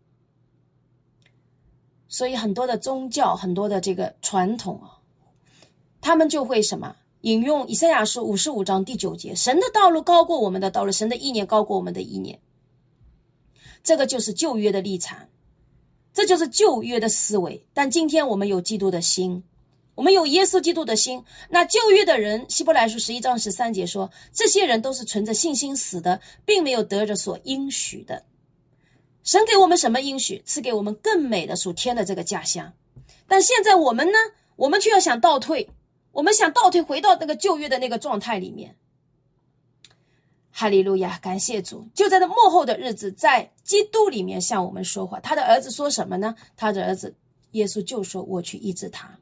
所以很多的宗教，很多的这个传统啊，他们就会什么引用以赛亚书五十五章第九节，神的道路高过我们的道路，神的意念高过我们的意念。这个就是旧约的立场，这就是旧约的思维。但今天我们有基督的心，我们有耶稣基督的心。那旧约的人，希伯来书十一章十三节说，这些人都是存着信心死的，并没有得着所应许的。神给我们什么应许？赐给我们更美的属天的这个家乡。但现在我们呢，我们却要想倒退，我们想倒退回到那个旧约的那个状态里面。哈利路亚，感谢主。就在这末后的日子，在基督里面向我们说话。他的儿子说什么呢？他的儿子耶稣就说我去医治他。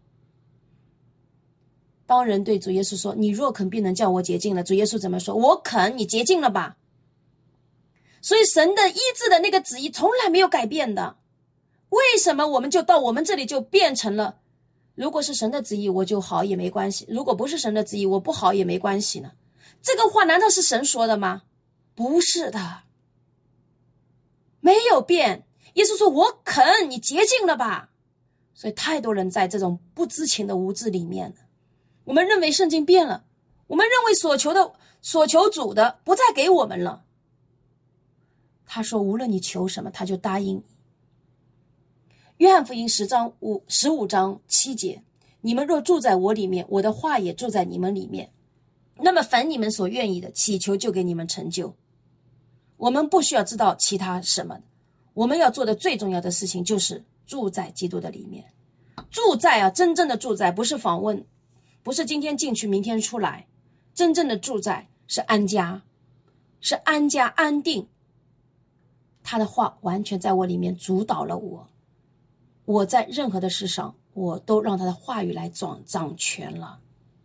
当人对主耶稣说，你若肯必能叫我洁净了，主耶稣怎么说？我肯，你洁净了吧。所以神的医治的那个旨意从来没有改变的。为什么我们就到我们这里就变成了，如果是神的旨意我就好也没关系，如果不是神的旨意我不好也没关系呢？这个话难道是神说的吗？不是的，没有变。耶稣说我肯，你洁净了吧。所以太多人在这种不知情的无知里面了。我们认为圣经变了，我们认为所求的所求主的不再给我们了。他说无论你求什么他就答应你。约翰福音十章五十五章七节，你们若住在我里面，我的话也住在你们里面，那么凡你们所愿意的，祈求就给你们成就。我们不需要知道其他什么，我们要做的最重要的事情就是住在基督的里面。住在啊，真正的住在不是访问，不是今天进去明天出来，真正的住在是安家， 是安家安定。他的话完全在我里面主导了我，我在任何的事上，我都让他的话语来掌掌权了。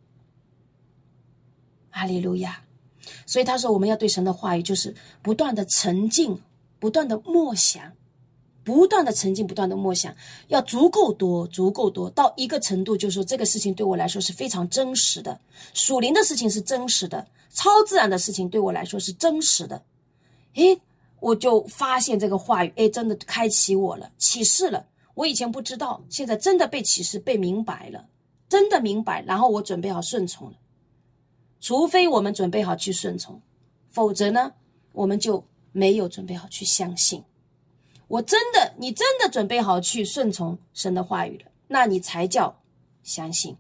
哈利路亚！所以他说我们要对神的话语就是不断的沉浸，不断的默想，不断的沉浸，不断的默想，要足够多，足够多，到一个程度，就是说这个事情对我来说是非常真实的，属灵的事情是真实的，超自然的事情对我来说是真实的。诶，我就发现这个话语，诶，真的开启我了，启示了。我以前不知道，现在真的被启示，被明白了，真的明白，然后我准备好顺从了。除非我们准备好去顺从，否则呢，我们就没有准备好去相信。我真的，你真的准备好去顺从神的话语了，那你才叫相信。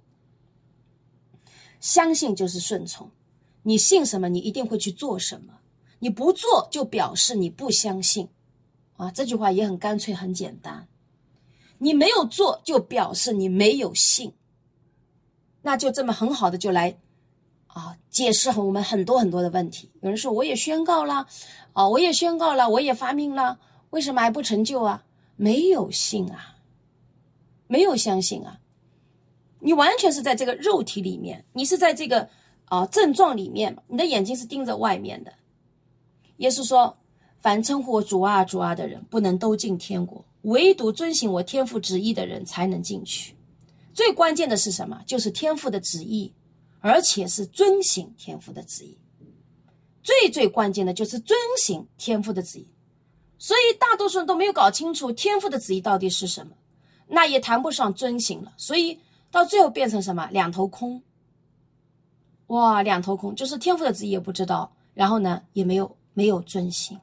相信就是顺从，你信什么，你一定会去做什么。你不做，就表示你不相信啊！这句话也很干脆，很简单。你没有做，就表示你没有信。那就这么很好的就来啊，解释我们很多很多的问题。有人说我也宣告了啊，我也宣告了，我也发命了，为什么还不成就啊？没有信啊，没有相信啊。你完全是在这个肉体里面，你是在这个啊症状里面，你的眼睛是盯着外面的。耶稣说，凡称呼我主啊主啊的人，不能都进天国，唯独遵行我天父旨意的人才能进去。最关键的是什么？就是天父的旨意，而且是遵行天父的旨意。最最关键的就是遵行天父的旨意。所以大多数人都没有搞清楚天父的旨意到底是什么，那也谈不上遵行了。所以到最后变成什么？两头空。哇，两头空，就是天父的旨意也不知道，然后呢，也没有没有遵行。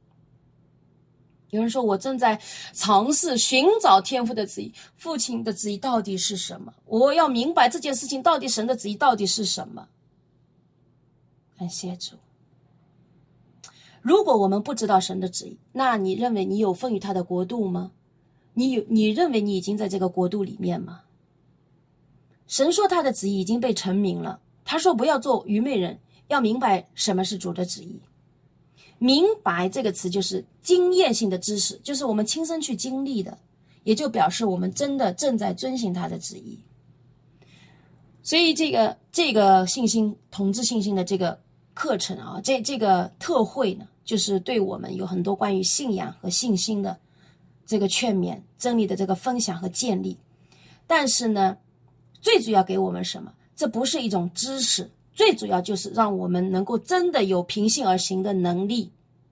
有人说我正在尝试寻找天父的旨意，父亲的旨意到底是什么？我要明白这件事情到底神的旨意到底是什么。感谢主。如果我们不知道神的旨意，那你认为你有份于他的国度吗？你有你认为你已经在这个国度里面吗？神说他的旨意已经被陈明了，他说不要做愚昧人，要明白什么是主的旨意。明白这个词就是经验性的知识，就是我们亲身去经历的，也就表示我们真的正在遵行他的旨意。所以这个这个信心统治信心的这个课程啊，这这个特会呢，就是对我们有很多关于信仰和信心的这个劝勉，真理的这个分享和建立。但是呢，最主要给我们什么？这不是一种知识，最主要就是让我们能够真的有凭信而行的能力。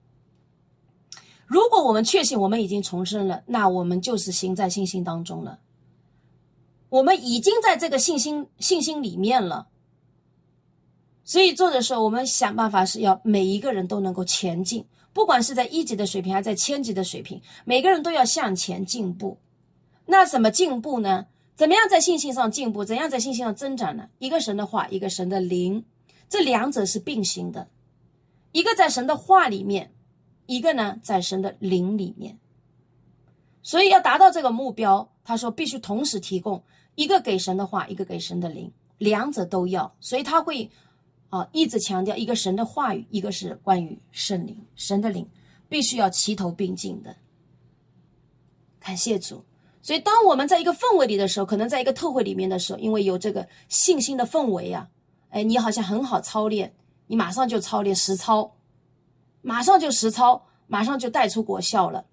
如果我们确信我们已经重生了，那我们就是行在信心当中了，我们已经在这个信心信心里面了。所以做的时候，我们想办法是要每一个人都能够前进，不管是在一级的水平还是在千级的水平，每个人都要向前进步。那怎么进步呢？怎么样在信心上进步？怎样在信心上增长呢？一个神的话，一个神的灵，这两者是并行的。一个在神的话里面，一个呢在神的灵里面。所以要达到这个目标，他说必须同时提供，一个给神的话，一个给神的灵，两者都要。所以他会啊一直强调一个神的话语，一个是关于圣灵，神的灵必须要齐头并进的。感谢主。所以当我们在一个氛围里的时候，可能在一个特会里面的时候，因为有这个信心的氛围啊，哎，你好像很好操练，你马上就操练实操，马上就实操，马上就带出果效了。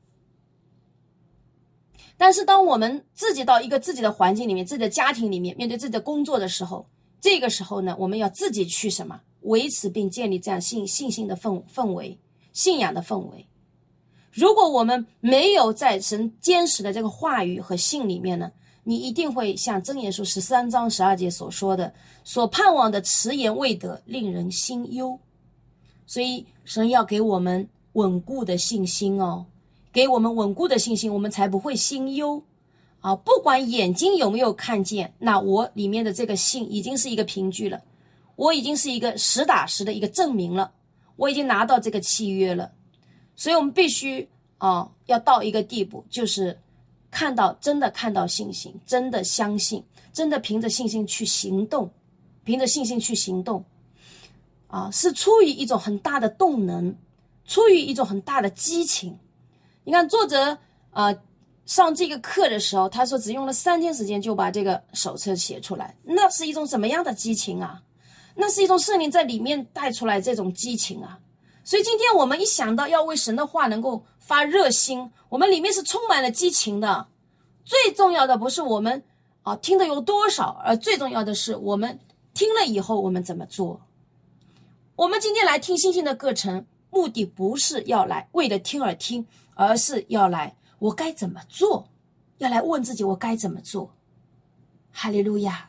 但是当我们自己到一个自己的环境里面，自己的家庭里面，面对自己的工作的时候，这个时候呢，我们要自己去什么？维持并建立这样信信心的氛氛围，信仰的氛围。如果我们没有在神坚实的这个话语和信里面呢，你一定会像箴言书十三章十二节所说的，所盼望的迟延未得，令人心忧。所以神要给我们稳固的信心哦，给我们稳固的信心，我们才不会心忧啊！不管眼睛有没有看见，那我里面的这个信已经是一个凭据了，我已经是一个实打实的一个证明了，我已经拿到这个契约了。所以我们必须啊，要到一个地步，就是看到真的看到信心，真的相信，真的凭着信心去行动，凭着信心去行动啊，是出于一种很大的动能，出于一种很大的激情。你看作者啊上这个课的时候，他说只用了三天时间就把这个手册写出来，那是一种什么样的激情啊？那是一种圣灵在里面带出来这种激情啊。所以今天我们一想到要为神的话能够发热心，我们里面是充满了激情的。最重要的不是我们啊听的有多少，而最重要的是我们听了以后我们怎么做。我们今天来听星星的课程，目的不是要来为了听而听，而是要来我该怎么做，要来问自己我该怎么做。哈利路亚。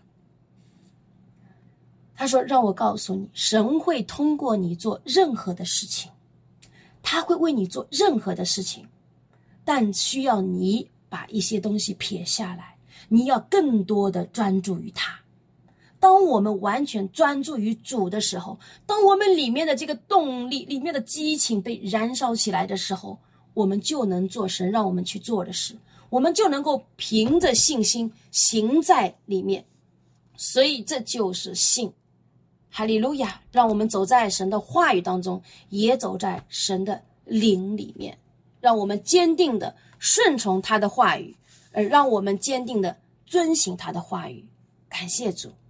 他说让我告诉你，神会通过你做任何的事情，他会为你做任何的事情，但需要你把一些东西撇下来，你要更多的专注于他。当我们完全专注于主的时候，当我们里面的这个动力，里面的激情被燃烧起来的时候，我们就能做神让我们去做的事，我们就能够凭着信心行在里面。所以这就是信。哈利路亚，让我们走在神的话语当中，也走在神的灵里面，让我们坚定的顺从他的话语，而让我们坚定的遵行他的话语。感谢主。